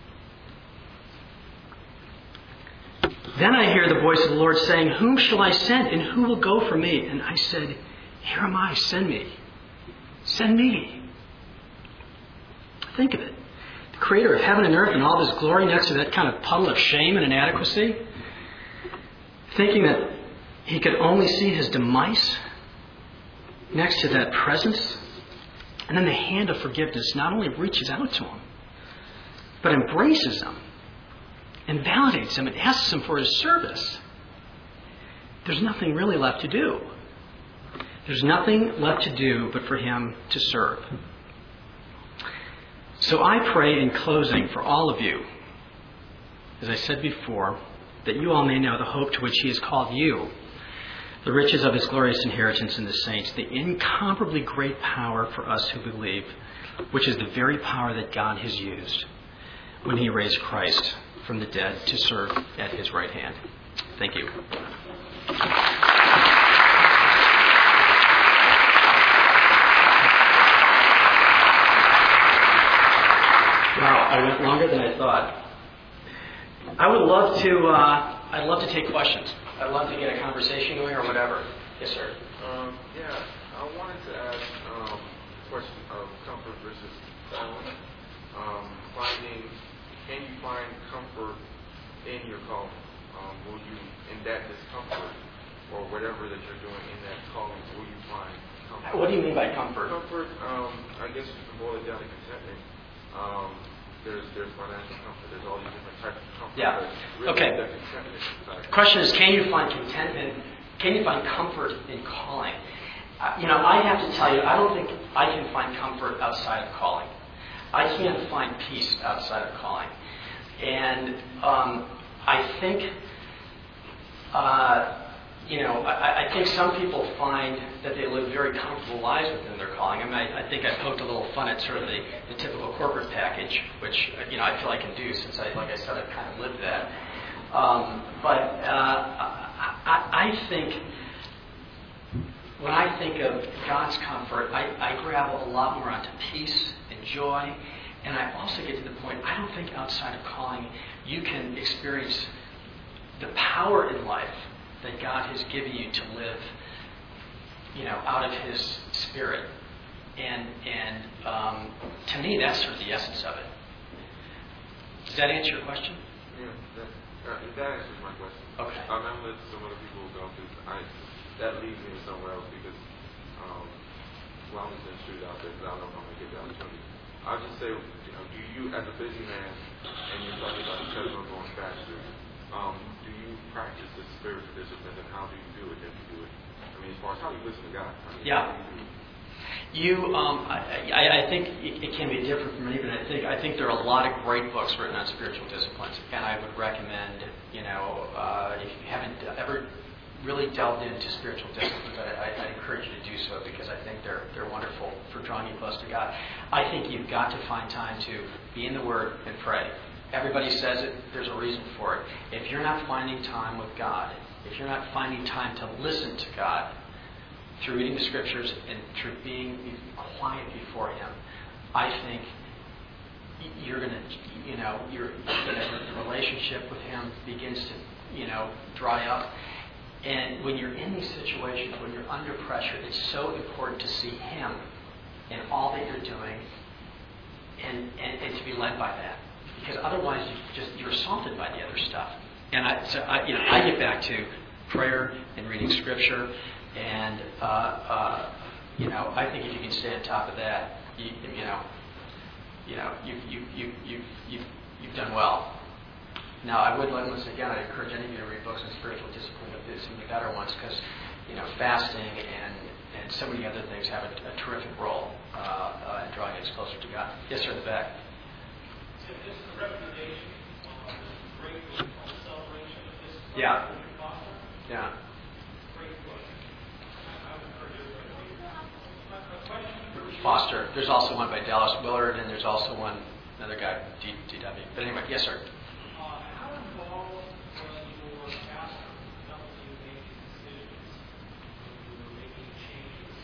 Then I hear the voice of the Lord saying, Whom shall I send and who will go for me? And I said, Here am I, send me. Send me. Think of it. The creator of heaven and earth and all his glory next to that kind of puddle of shame and inadequacy. Thinking that he could only see his demise next to that presence. And then the hand of forgiveness not only reaches out to him, but embraces him and validates him and asks him for his service. There's nothing really left to do. There's nothing left to do but for him to serve. So I pray in closing for all of you, as I said before, that you all may know the hope to which he has called you, the riches of his glorious inheritance in the saints, the incomparably great power for us who believe, which is the very power that God has used when he raised Christ from the dead to serve at his right hand. Thank you. Wow, I went longer than I thought. I'd love to take questions. I'd love to get a conversation going or whatever. Yes, sir. I wanted to ask a question of comfort versus calling. Can you find comfort in your calling? Will you, in that discomfort or whatever that you're doing in that calling, will you find comfort? What do you mean by comfort? Comfort, I guess you can boil it down to contentment. There's financial comfort. There's all these different types of comfort. Yeah. Really Okay. The Question is, can you find contentment? Can you find comfort in calling? I have to tell you, I don't think I can find comfort outside of calling. I can't find peace outside of calling. And I think, I think some people find that they live very comfortable lives within their calling. I mean, I think I poked a little fun at sort of the typical corporate package, which, I feel I can do since, like I said, I've kind of lived that. I think when I think of God's comfort, I grab a lot more onto peace and joy. And I also get to the point, I don't think outside of calling you can experience the power in life that God has given you to live, out of his spirit. And to me, that's sort of the essence of it. Does that answer your question? Yeah. That answers my question. Okay. I'm going to let some other people go because that leads me to somewhere else because wellness institute out there because I don't know if I'm going to get the opportunity. I'll just say, do you, as a busy man, and you're talking about the treadmill going faster, do you practice the spiritual disciplines and how do you do it if you do it? I mean, as far as how you listen to God. Yeah. I think it can be different from me, but I think there are a lot of great books written on spiritual disciplines, and I would recommend, if you haven't ever really delved into spiritual disciplines, I'd encourage you to do so because I think they're wonderful for drawing you close to God. I think you've got to find time to be in the Word and pray. Everybody says it. There's a reason for it. If you're not finding time with God, if you're not finding time to listen to God through reading the Scriptures and through being quiet before Him, I think you're going to, the relationship with Him begins to, dry up. And when you're in these situations, when you're under pressure, it's so important to see Him in all that you're doing and to be led by that. Because otherwise you're assaulted by the other stuff. And I get back to prayer and reading Scripture, and I think if you can stay on top of that, you've done well. Now, I would, once again, I encourage any of you to read books on spiritual discipline, but some of the better ones, because fasting and so many other things have a terrific role in drawing us closer to God. Yes, sir, in the back. So this is a recommendation on this great book called Celebration of This. Yeah. Foster. Yeah. Great book. I would encourage everybody to read it. A question for you. Foster. There's also one by Dallas Willard, and there's also another guy, D.W. But anyway, yes, sir. How involved was your pastor in helping you make decisions when you were making changes?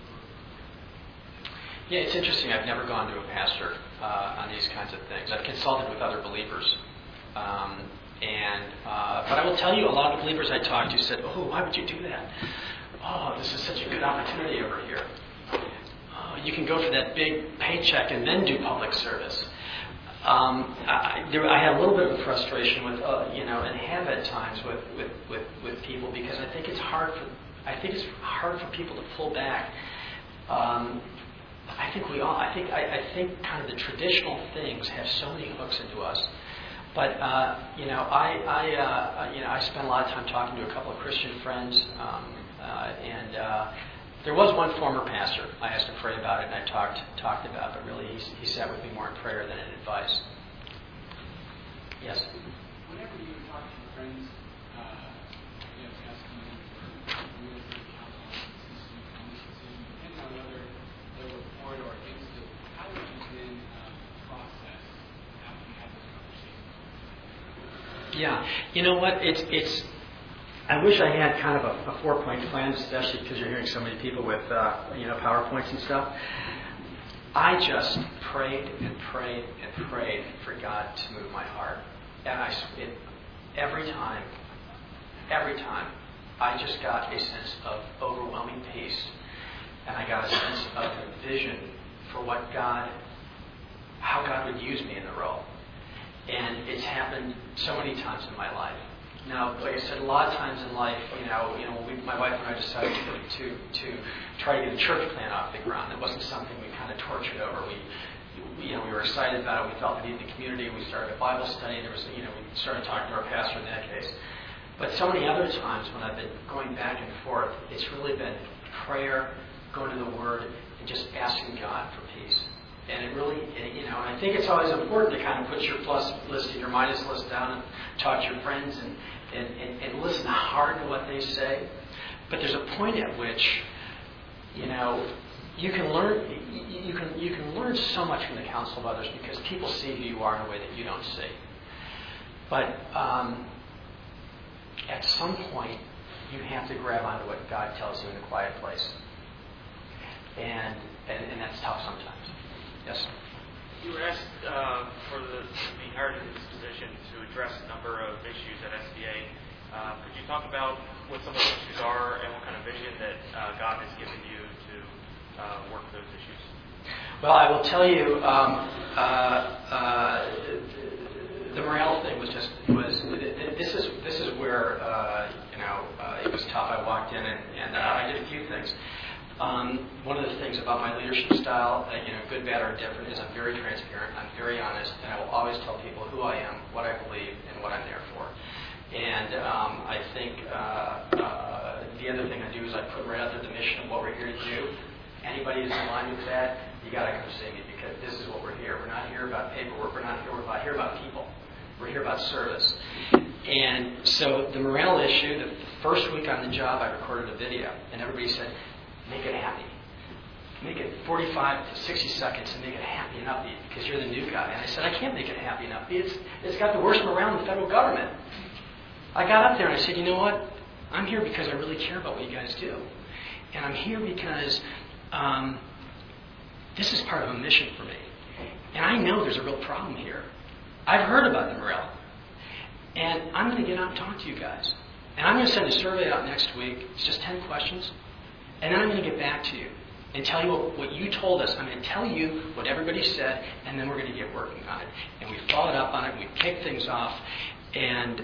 Yeah, it's interesting. I've never gone to a pastor on these kinds of things. I've consulted with other believers. But I will tell you, a lot of the believers I talked to said, "Oh, why would you do that? Oh, this is such a good opportunity over here. Oh, you can go for that big paycheck and then do public service." I had a little bit of a frustration with, and have at times with people because I think it's hard for people to pull back. I think we all. I think kind of the traditional things have so many hooks into us. But I spent a lot of time talking to a couple of Christian friends, and there was one former pastor. I asked to pray about it, and I talked about it. But really, he sat with me more in prayer than in advice. Yes. Whenever you talk to your friends, asking them for real good counsel on this decision, depending on whether they were for it or against it, how would you then process after you have this conversation? Yeah, you know what? It's. I wish I had kind of a 4-point plan, especially because you're hearing so many people with PowerPoints and stuff. I just prayed and prayed and prayed for God to move my heart, and every time, I just got a sense of overwhelming peace, and I got a sense of a vision for how God would use me in the role. And it's happened so many times in my life. Now, like I said, a lot of times in life, my wife and I decided to try to get a church plan off the ground. It wasn't something we kind of tortured over. We were excited about it. We felt the need in the community. We started a Bible study. There was, we started talking to our pastor in that case. But so many other times when I've been going back and forth, it's really been prayer, going to the Word, and just asking God for peace. And it really, and I think it's always important to kind of put your plus list and your minus list down and talk to your friends and listen hard to what they say. But there's a point at which, you can learn so much from the counsel of others because people see who you are in a way that you don't see. But at some point, you have to grab onto what God tells you in a quiet place, and that's tough sometimes. Yes. You were asked for being hired in this position to address a number of issues at SBA. Could you talk about what some of those issues are and what kind of vision that God has given you to work those issues? Well, I will tell you, the morale thing was this is where it was tough. I walked in and I did a few things. One of the things about my leadership style, good, bad, or indifferent, is I'm very transparent. I'm very honest, and I will always tell people who I am, what I believe, and what I'm there for. And I think the other thing I do is I put right out there the mission of what we're here to do. Anybody who's in line with that, you got to come see me, because this is what we're here. We're not here about paperwork. We're here about people. We're here about service. And so the morale issue, the first week on the job, I recorded a video, and everybody said, make it happy. Make it 45 to 60 seconds and make it happy and upbeat, because you're the new guy. And I said, I can't make it happy and upbeat. It's got the worst morale in the federal government. I got up there and I said, you know what? I'm here because I really care about what you guys do. And I'm here because this is part of a mission for me. And I know there's a real problem here. I've heard about the morale. And I'm going to get out and talk to you guys. And I'm going to send a survey out next week. It's just 10 questions. And then I'm going to get back to you and tell you what you told us. I'm going to tell you what everybody said, and then we're going to get working on it. And we followed up on it. We kicked things off. And,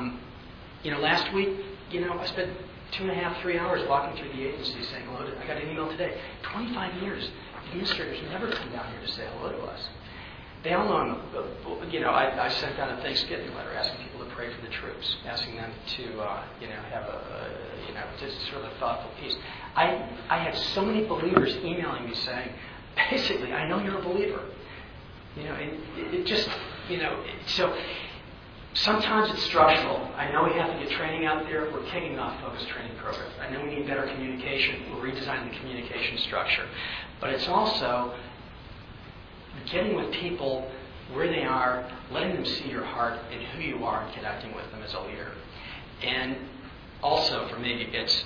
last week, I spent 2.5, 3 hours walking through the agency saying hello to. I got an email today. 25 years, administrators never come down here to say hello to us. They all know I sent out a Thanksgiving letter asking people to pray for the troops, asking them to, have just sort of a thoughtful piece. I had so many believers emailing me saying, basically, I know you're a believer. It just, so sometimes it's structural. I know we have to get training out there. We're kicking off focused training programs. I know we need better communication. We're redesigning the communication structure. But it's also getting with people where they are, letting them see your heart and who you are, and connecting with them as a leader. And also, for me, it's,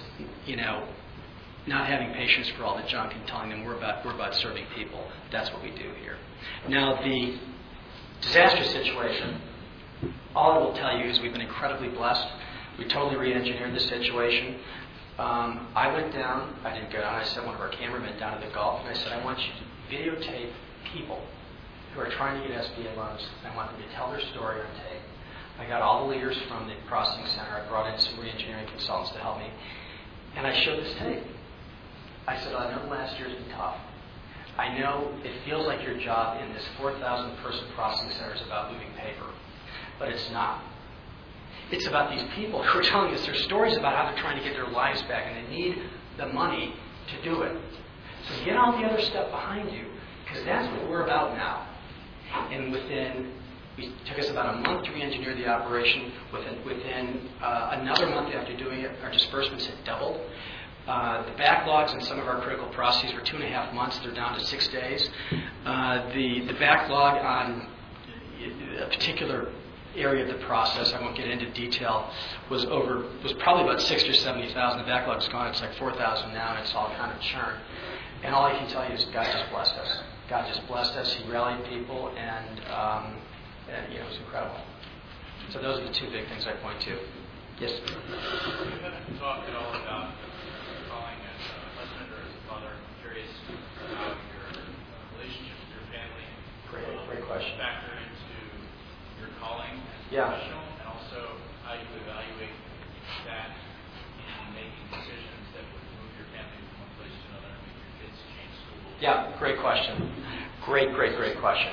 not having patience for all the junk and telling them we're about serving people. That's what we do here. Now, the disaster situation, all I will tell you is we've been incredibly blessed. We totally re-engineered the situation. I went down, I didn't go down, I sent one of our cameramen down to the Gulf, and I said, I want you to videotape people who are trying to get SBA loans. I want them to tell their story on tape. I got all the leaders from the processing center. I brought in some re-engineering consultants to help me. And I showed this tape. I said, I know the last year's been tough. I know it feels like your job in this 4,000-person processing center is about moving paper. But it's not. It's about these people who are telling us their stories about how they're trying to get their lives back, and they need the money to do it. So get all the other stuff behind you, because that's what we're about now. And it took us about a month to re-engineer the operation. Within another month after doing it, our disbursements had doubled. The backlogs in some of our critical processes were 2.5 months. They're down to 6 days. The backlog on a particular area of the process, I won't get into detail, was probably about 60 or 70,000. The backlog's gone. It's like 4,000 now, and it's all kind of churn. And all I can tell you is God just blessed us. God just blessed us. He rallied people, and it was incredible. So those are the two big things I point to. Yes? You haven't talked at all about calling as a husband or as a father. I'm curious how your relationship with your family Great question. factor into your calling as a professional, and also how you evaluate that in making decisions that would move your family from one place to another and make your kids change schools. Yeah, great question. Great question.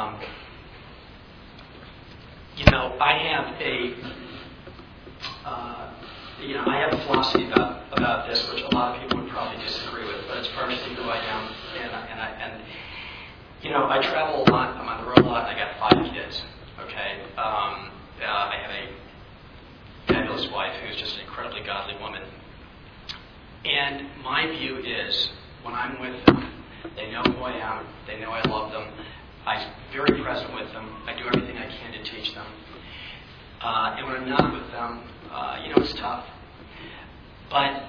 I have a philosophy about this, which a lot of people would probably disagree with, but it's partially who I am. I travel a lot. I'm on the road a lot. I got 5 kids. Okay, I have a fabulous wife who's just an incredibly godly woman. And my view is, when I'm with them, they know who I am. They know I love them. I'm very present with them. I do everything I can to teach them. And when I'm not with them, it's tough. But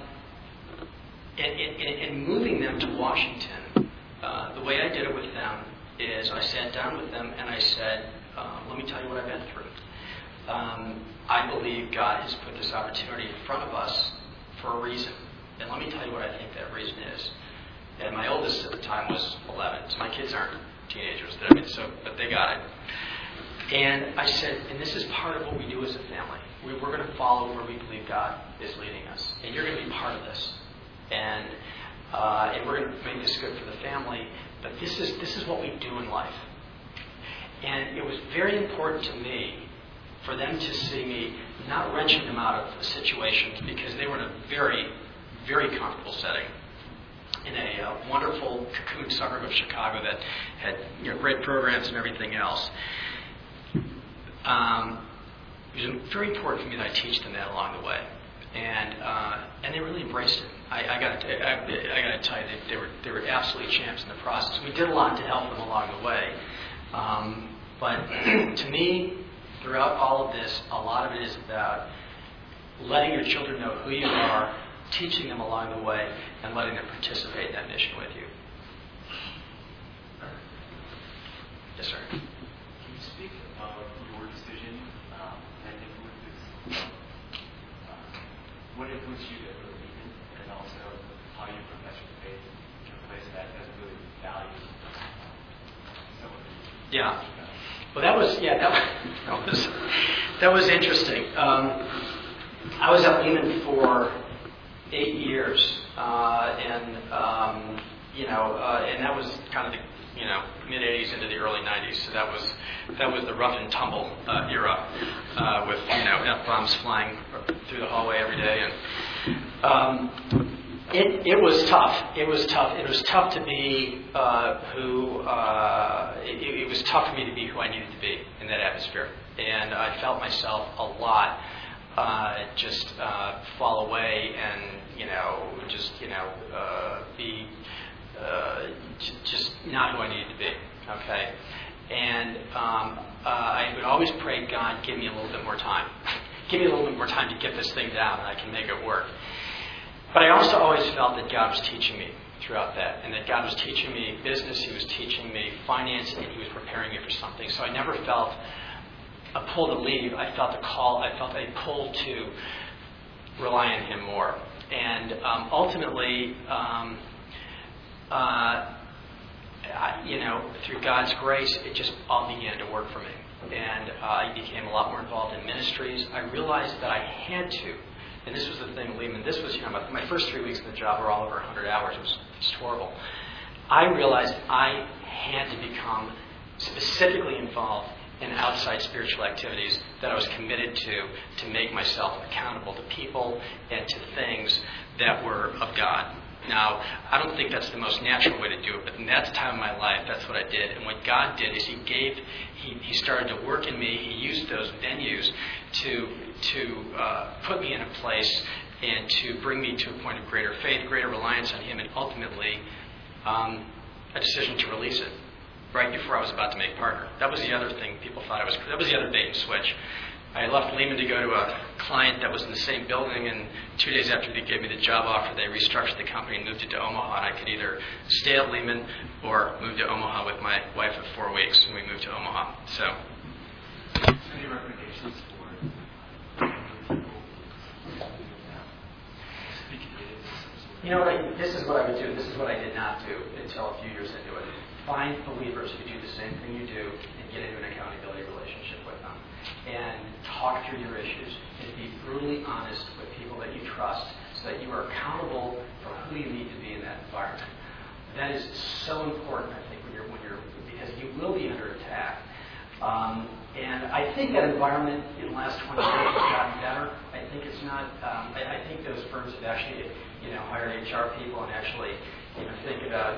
in moving them to Washington, the way I did it with them is I sat down with them and I said, let me tell you what I've been through. I believe God has put this opportunity in front of us for a reason. And let me tell you what I think that reason is. And my oldest at the time was 11. So my kids aren't teenagers, but they got it. And I said, and this is part of what we do as a family. We're going to follow where we believe God is leading us. And you're going to be part of this. And we're going to make this good for the family. But this is what we do in life. And it was very important to me for them to see me not wrenching them out of situations, because they were in a very, very comfortable setting in a wonderful cocoon suburb of Chicago that had great programs and everything else. It was very important for me that I teach them that along the way, and they really embraced it. I got to tell you, they were absolutely champs in the process. We did a lot to help them along the way, but to me, throughout all of this, a lot of it is about letting your children know who you are, teaching them along the way, and letting them participate in that mission with you. Yes, sir. Can you speak about your decision? I think what influenced you to really lead it, and also how you profess your faith in a place that doesn't really value some of the. Yeah. Well, that was interesting. I was at Lehman for 8 years, and that was kind of the mid '80s into the early '90s. So that was the rough and tumble era, with F-bombs flying through the hallway every day, and it was tough. It was tough. It was tough to be it was tough for me to be who I needed to be in that atmosphere, and I felt myself a lot just fall away and be just not who I needed to be. Okay, and I would always pray, God, give me a little bit more time. Give me a little bit more time to get this thing down, and I can make it work. But I also always felt that God was teaching me throughout that, and that God was teaching me business, He was teaching me finance, and He was preparing me for something. So I never felt a pull to leave. I felt a call. I felt a pull to rely on Him more. And ultimately, through God's grace, it just all began to work for me. And I became a lot more involved in ministries. I realized that I had to. And this was the thing, Lehman. This was, my first 3 weeks in the job were all over 100 hours. It was horrible. I realized I had to become specifically involved in outside spiritual activities that I was committed to make myself accountable to people and to things that were of God. Now, I don't think that's the most natural way to do it, but in that time of my life, that's what I did. And what God did is He started to work in me. He used those venues to put me in a place and to bring me to a point of greater faith, greater reliance on Him, and ultimately a decision to release it right before I was about to make partner. That was the other thing people thought that was the other bait and switch. I left Lehman to go to a client that was in the same building, and 2 days after they gave me the job offer, they restructured the company and moved it to Omaha, and I could either stay at Lehman or move to Omaha with my wife of 4 weeks, and we moved to Omaha. So, any recommendations for this is what I would do. This is what I did not do until a few years into it. Find believers who do the same thing you do and get into an accountability relationship with them. And talk through your issues and be brutally honest with people that you trust so that you are accountable for who you need to be in that environment. That is so important, I think, because you will be under attack. And I think that environment in the last 20 years has gotten better. I think it's not. I think those firms have actually, hired HR people and actually, think about,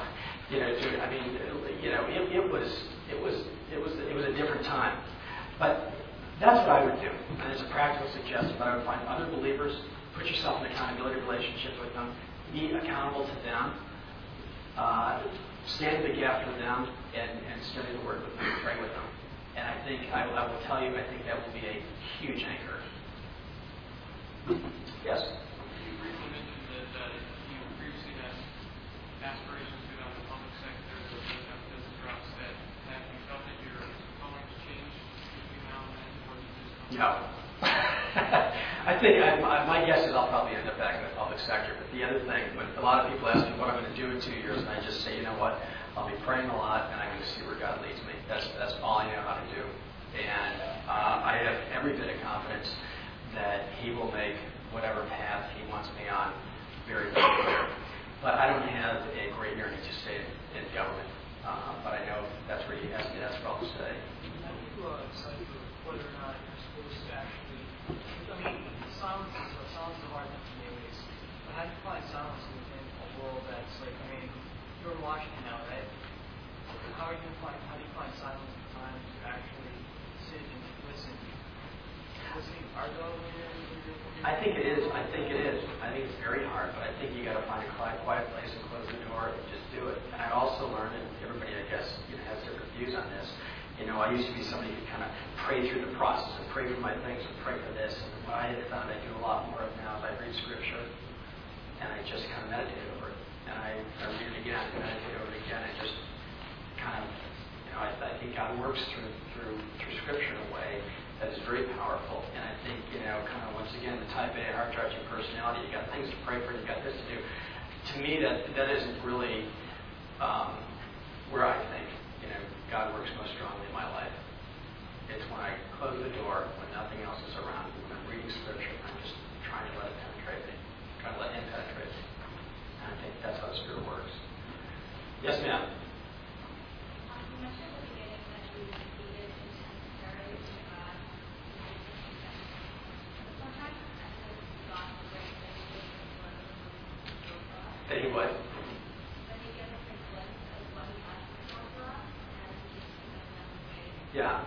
it was a different time. But that's what I would do. And as a practical suggestion, I would find other believers, put yourself in an accountability relationship with them, be accountable to them, stand in the gap for them, and study the Word with them, pray with them. And I think, I will tell you, I think that will be a huge anchor. Yes? You briefly mentioned that you previously had aspirations to go down the public sector, but those have business routes that have you felt that your calling has changed between now and then, or is it just No. I think my guess is I'll probably end up back in the public sector. But the other thing, when a lot of people ask me what I'm going to do in 2 years, and I just say, you know what, I'll be praying a lot, and I'm going to see where God leads me. That's all I know how to do. And I have every bit of confidence that he will make whatever path he wants me on very, very clear. But I don't have a great yearning to stay in government. But I know that's where he has me. That's where I'll stay. How do you decide whether or not you're supposed to actually? I mean, silence is hard thing in many ways. But how do you find silence within a world that's like? I mean, you're in Washington now, right? How do you find silence at the time to actually sit and listen? Listening Argo when you're I think it is. I think it's very hard, but I think you got to find a quiet place and close the door and just do it. And I also learned, and everybody, I guess, has different views on this. I used to be somebody who kind of pray through the process and pray for my things and pray for this. And what I have found I do a lot more of now is I read Scripture and I just kind of meditate over it. And I read it again and meditate over it again and just kind of, I think God works through Scripture in a way that is very powerful. And I think, kind of once again, the type A heart-charging personality, you got things to pray for, you got this to do. To me, that isn't really where I think, God works most strongly in my life. It's when I close the door, when nothing else is around, when I'm reading Scripture, I'm just trying to let it penetrate me, trying to let Him penetrate me. And I think that's how the Spirit works. Yes, ma'am. That he what? Yeah.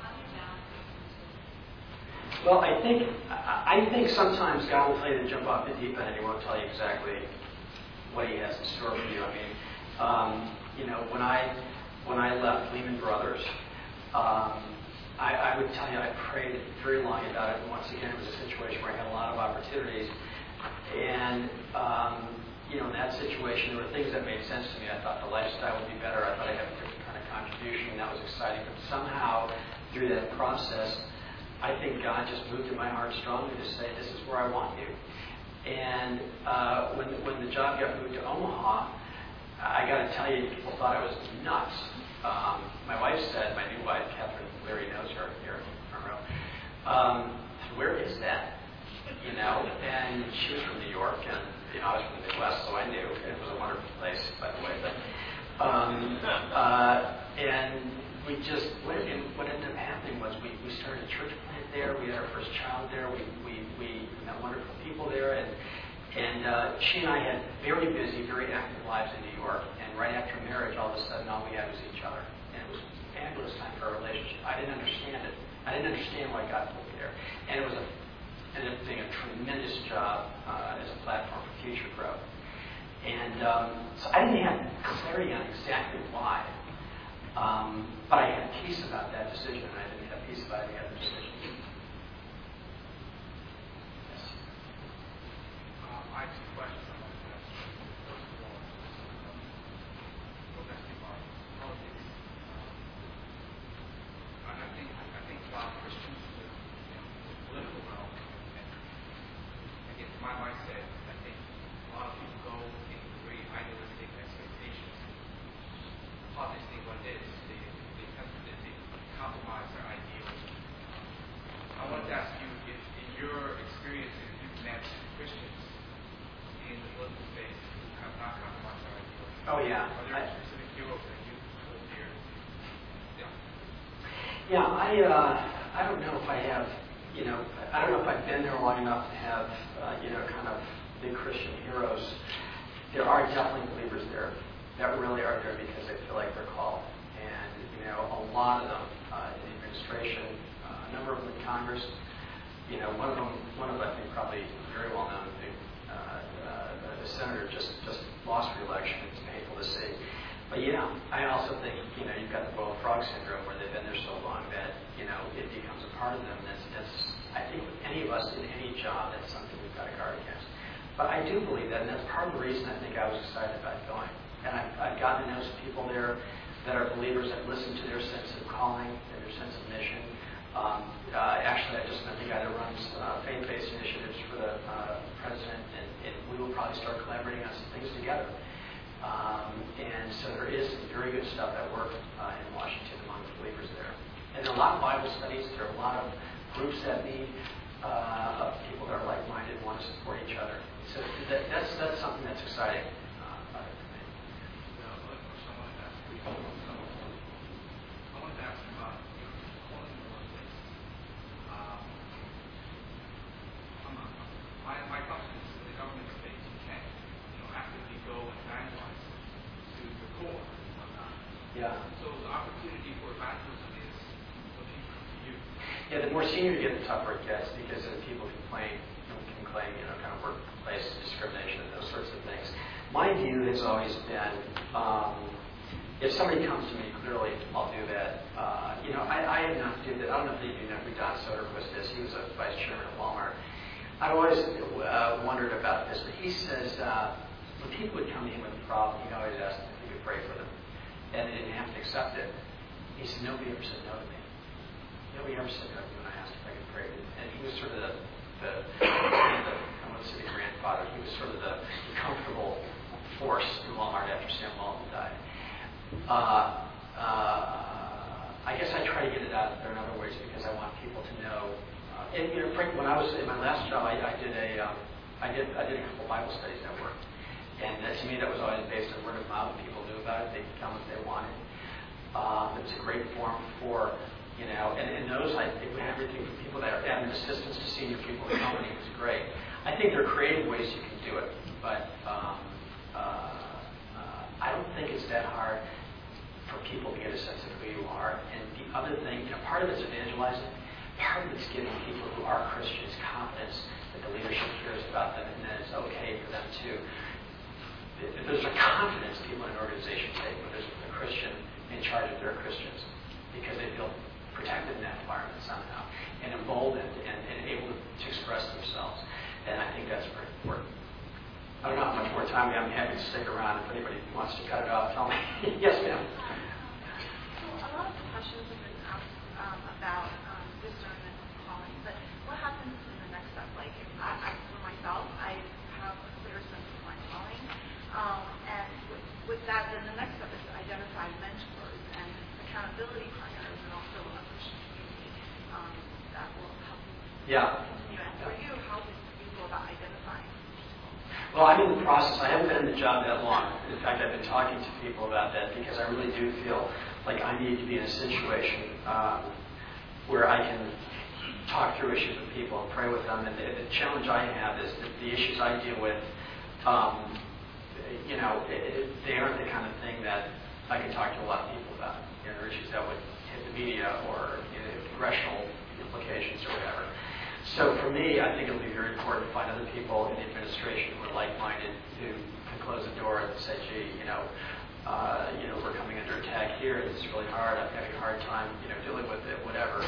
Well, I think sometimes God will tell you to jump off the deep end, and He won't tell you exactly what He has in store for you. I mean, when I left Lehman Brothers, I would tell you I prayed very long about it. And once again, it was a situation where I had a lot of opportunities, and in that situation, there were things that made sense to me. I thought the lifestyle would be better. I thought I'd have a different kind of contribution, and that was exciting. But somehow, through that process, I think God just moved in my heart strongly to say, this is where I want you. And when the job got moved to Omaha, I got to tell you, people thought I was nuts. My wife said, my new wife, Catherine Leary, knows her here in Monroe. Where is that? And she was from New York, and I was from the Midwest, so I knew it was a wonderful place, by the way. But and we just what ended up happening was we started a church plant there. We had our first child there. We met wonderful people there, and she and I had very busy, very active lives in New York. And right after marriage, all of a sudden, all we had was each other, and it was a fabulous time for our relationship. I didn't understand it. I didn't understand why God put me there, and it was ended up being a tremendous job as a platform for future growth. And so I didn't have clarity on exactly why, but I had peace about that decision, and I didn't have peace about any other decision. Yes. I have two questions I want to ask. First of all, domestic politics. I think a lot of Christians in the political realm, and again, to my mindset, I think a lot of people go in very idealistic expectations. Politics being what it is, they compromise their ideals. I wanted to ask you if, in your experience, if you've met Christians in the political space who have not compromised their ideals. Oh yeah. Are there specific heroes that you hold dear? Yeah, I don't know if I have, I don't know if I've been there long enough to have, kind of big Christian heroes. There are definitely believers there that really are there because they feel like they're called. And, a lot of them in the administration, a number of them in Congress, one of I think probably very well known, the senator just lost re-election. It's painful to see. But yeah, I also think, you've got the boiled frog syndrome where they've been there so long that, it becomes a part of them. That's I think with any of us in any job, that's something we've got to guard against. But I do believe that, and that's part of the reason I think I was excited about going. And I've gotten to know some people there that are believers that listen to their sense of calling and their sense of mission. Actually, I just met the guy that runs faith-based initiatives for the president, and we will probably start collaborating on some things together. And so there is some very good stuff at work in Washington among the believers there. And there are a lot of Bible studies. There are a lot of groups that meet of people that are like-minded and want to support each other. So that's something that's exciting. My question is, in the government space, you can't, actively go and evangelize to the core and whatnot. Yeah. So the opportunity for evangelism is what people come to you. Yeah, the more senior you get, the tougher it gets because people can claim, kind of workplace discrimination and those sorts of things. My view has always been, if somebody comes to me, clearly I'll do that. I have not do that. I don't know if you know who Don Soderquist is. He was a vice chairman at Walmart. I've always wondered about this, but he says when people would come to him with a problem, he'd always ask if he could pray for them, and they didn't have to accept it. He said, nobody ever said no to me. Nobody ever said no to me when I asked if I could pray. And he was sort of I want to say the grandfather. He was sort of the comfortable force in Walmart after Sam Walton died. I guess I try to get it out there in other ways because I want people to know. And Frank, when I was in my last job, I did a couple Bible studies at work, and to me that was always based on word of mouth. People knew about it; they could come if they wanted. It was a great forum for, and those I think we had everything from people that are admin assistants to senior people in the company. It was great. I think there are creative ways you can do it, but I don't think it's that hard for people to get a sense of who you are. And the other thing, part of it's evangelizing. Part of it's giving people who are Christians confidence that the leadership cares about them and that it's okay for them to. There's a confidence people in an organization take when there's a Christian in charge of their Christians because they feel protected in that environment somehow and emboldened and able to express themselves. And I think that's very important. I don't know how much more time we have. I'm happy to stick around. If anybody wants to cut it off, tell me. Yes, ma'am. So a lot of the questions have been asked about discernment of calling, but what happens in the next step? Like, for myself, I have a clear sense of my calling, and with that, then the next step is to identify mentors and accountability partners, and also a Christian community that will help you continue. And for you, how do you go about identifying? Well, I'm in the process. I haven't been in the job that long. In fact, I've been talking to people about that because I really do feel like I need to be in a situation where I can talk through issues with people and pray with them. And the challenge I have is that the issues I deal with, they aren't the kind of thing that I can talk to a lot of people about. They're issues that would hit the media or congressional implications or whatever. So for me, I think it'll be very important to find other people in the administration who are like-minded who can close the door and say, gee, we're coming under attack here. This is really hard. I'm having a hard time, dealing with it, whatever.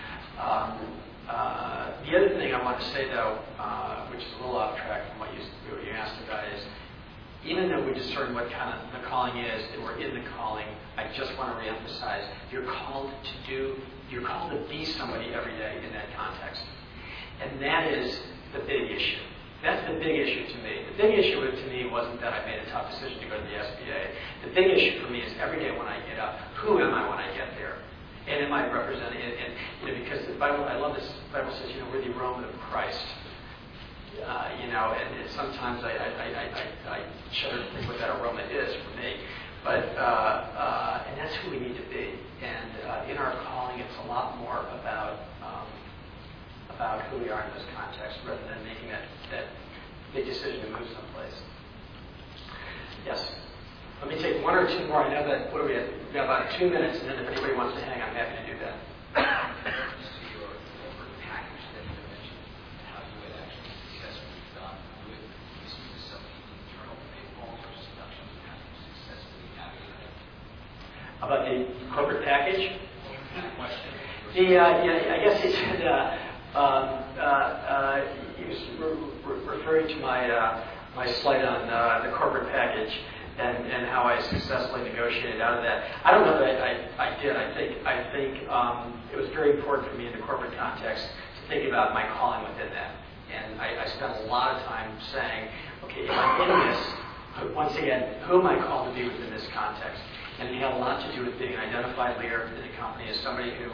The other thing I want to say, though, which is a little off track from what you asked about, is even though we discern what kind of the calling is, and we're in the calling, I just want to reemphasize you're called to be somebody every day in that context, and that is the big issue. That's the big issue to me. The big issue to me wasn't that I made a tough decision to go to the SBA. The big issue for me is every day when I get up, who am I when I get there? And am I representing it? And because the Bible, I love this. The Bible says, we're the aroma of Christ. And sometimes I shudder to think what that aroma is for me. But and that's who we need to be. And in our calling, it's a lot more about who we are in this context, rather than making that big decision to move someplace. Yes. Let me take one or two more. I know that, what do we have? We've got about 2 minutes, and then if anybody wants to hang, I'm happy to do that. Your corporate package that you mentioned, how you had actually successfully gone with some of the internal pitfalls or seductions, and how you successfully navigated it. About the corporate package? Question. I guess he said he was referring to my slide on the corporate package. And how I successfully negotiated out of that. I don't know that I did. I think it was very important for me in the corporate context to think about my calling within that. And I spent a lot of time saying, okay, if I'm in this, once again, who am I called to be within this context? And it had a lot to do with being an identified leader in the company as somebody who,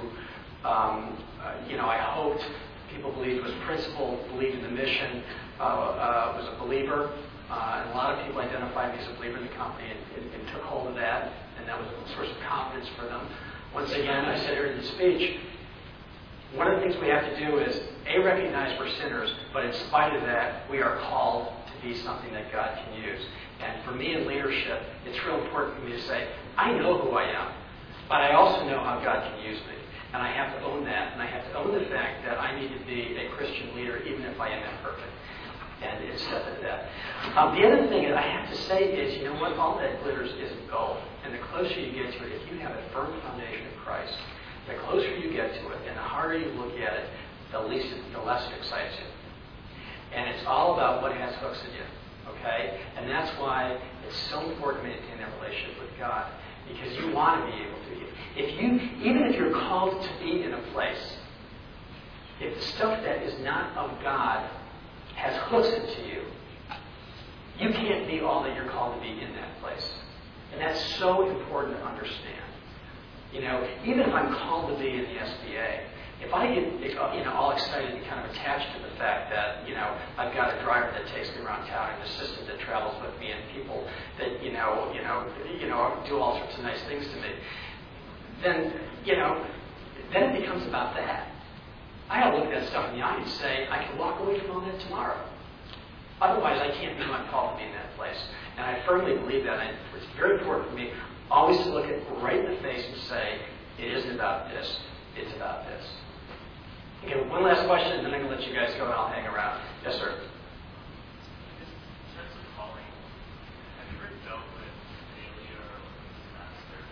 I hoped people believed was principled, believed in the mission, was a believer. And a lot of people identified me as a believer in the company and took hold of that, and that was a source of confidence for them. Once again, I said here in the speech, one of the things we have to do is, recognize we're sinners, but in spite of that, we are called to be something that God can use. And for me in leadership, it's real important for me to say, I know who I am, but I also know how God can use me. And I have to own that, and I have to own the fact that I need to be a Christian leader, even if I am imperfect. And it's stuff like that. The other thing that I have to say is, you know what, all that glitters isn't gold. And the closer you get to it, if you have a firm foundation of Christ, the closer you get to it, and the harder you look at it, the less it excites you. And it's all about what has hooks in you. Okay? And that's why it's so important to maintain that relationship with God. Because you want to be able to. Even if you're called to be in a place, if the stuff that is not of God has hooks into you, you can't be all that you're called to be in that place. And that's so important to understand. Even if I'm called to be in the SBA, if I get all excited and kind of attached to the fact that I've got a driver that takes me around town, and an assistant that travels with me, and people that do all sorts of nice things to me, then it becomes about that. I got to look at that stuff in the eye and say I can walk away from all that tomorrow. Otherwise, I can't do my call to be in that place. And I firmly believe that. And it's very important for me always to look it right in the face and say, it isn't about this. It's about this. Okay, one last question, and then I'm going to let you guys go, and I'll hang around. Yes, sir. In terms of calling, have you ever dealt with failure or disaster?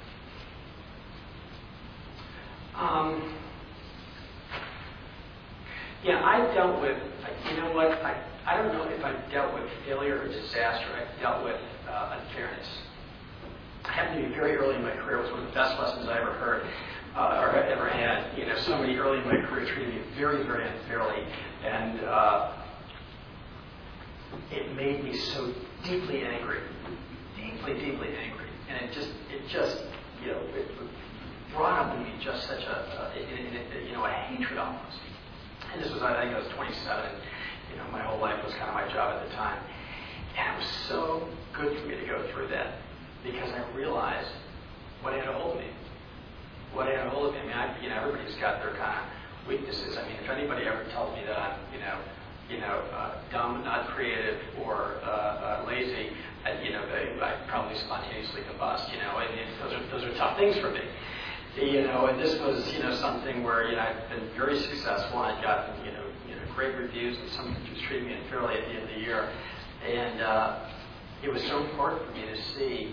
Yeah, I've dealt with, I don't know if I've dealt with failure or disaster. I've dealt with unfairness. I happened to be very early in my career. It was one of the best lessons I ever heard. Or ever had. Somebody early in my career treated me very, very unfairly, and it made me so deeply angry, deeply angry, and it brought up in me just such a hatred almost. And this was, I think I was 27. My whole life was kind of my job at the time, and it was so good for me to go through that because I realized what had a hold of me. What had a hold of me. Everybody's got their kind of weaknesses. If anybody ever tells me that I'm, dumb, not creative, or lazy, I probably spontaneously combust. And those are tough things for me. And this was, something where I've been very successful. And I've gotten, great reviews, and some just treated me unfairly at the end of the year. And it was so important for me to see.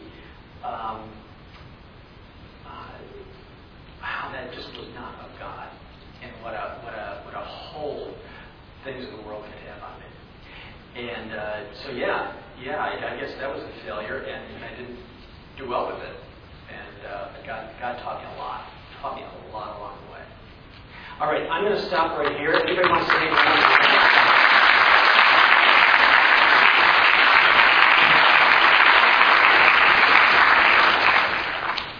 How that just was not of God, and what a hold things in the world could have on me. And I guess that was a failure, and I didn't do well with it. And God taught me a lot along the way. All right, I'm going to stop right here. If anybody wants to hang around.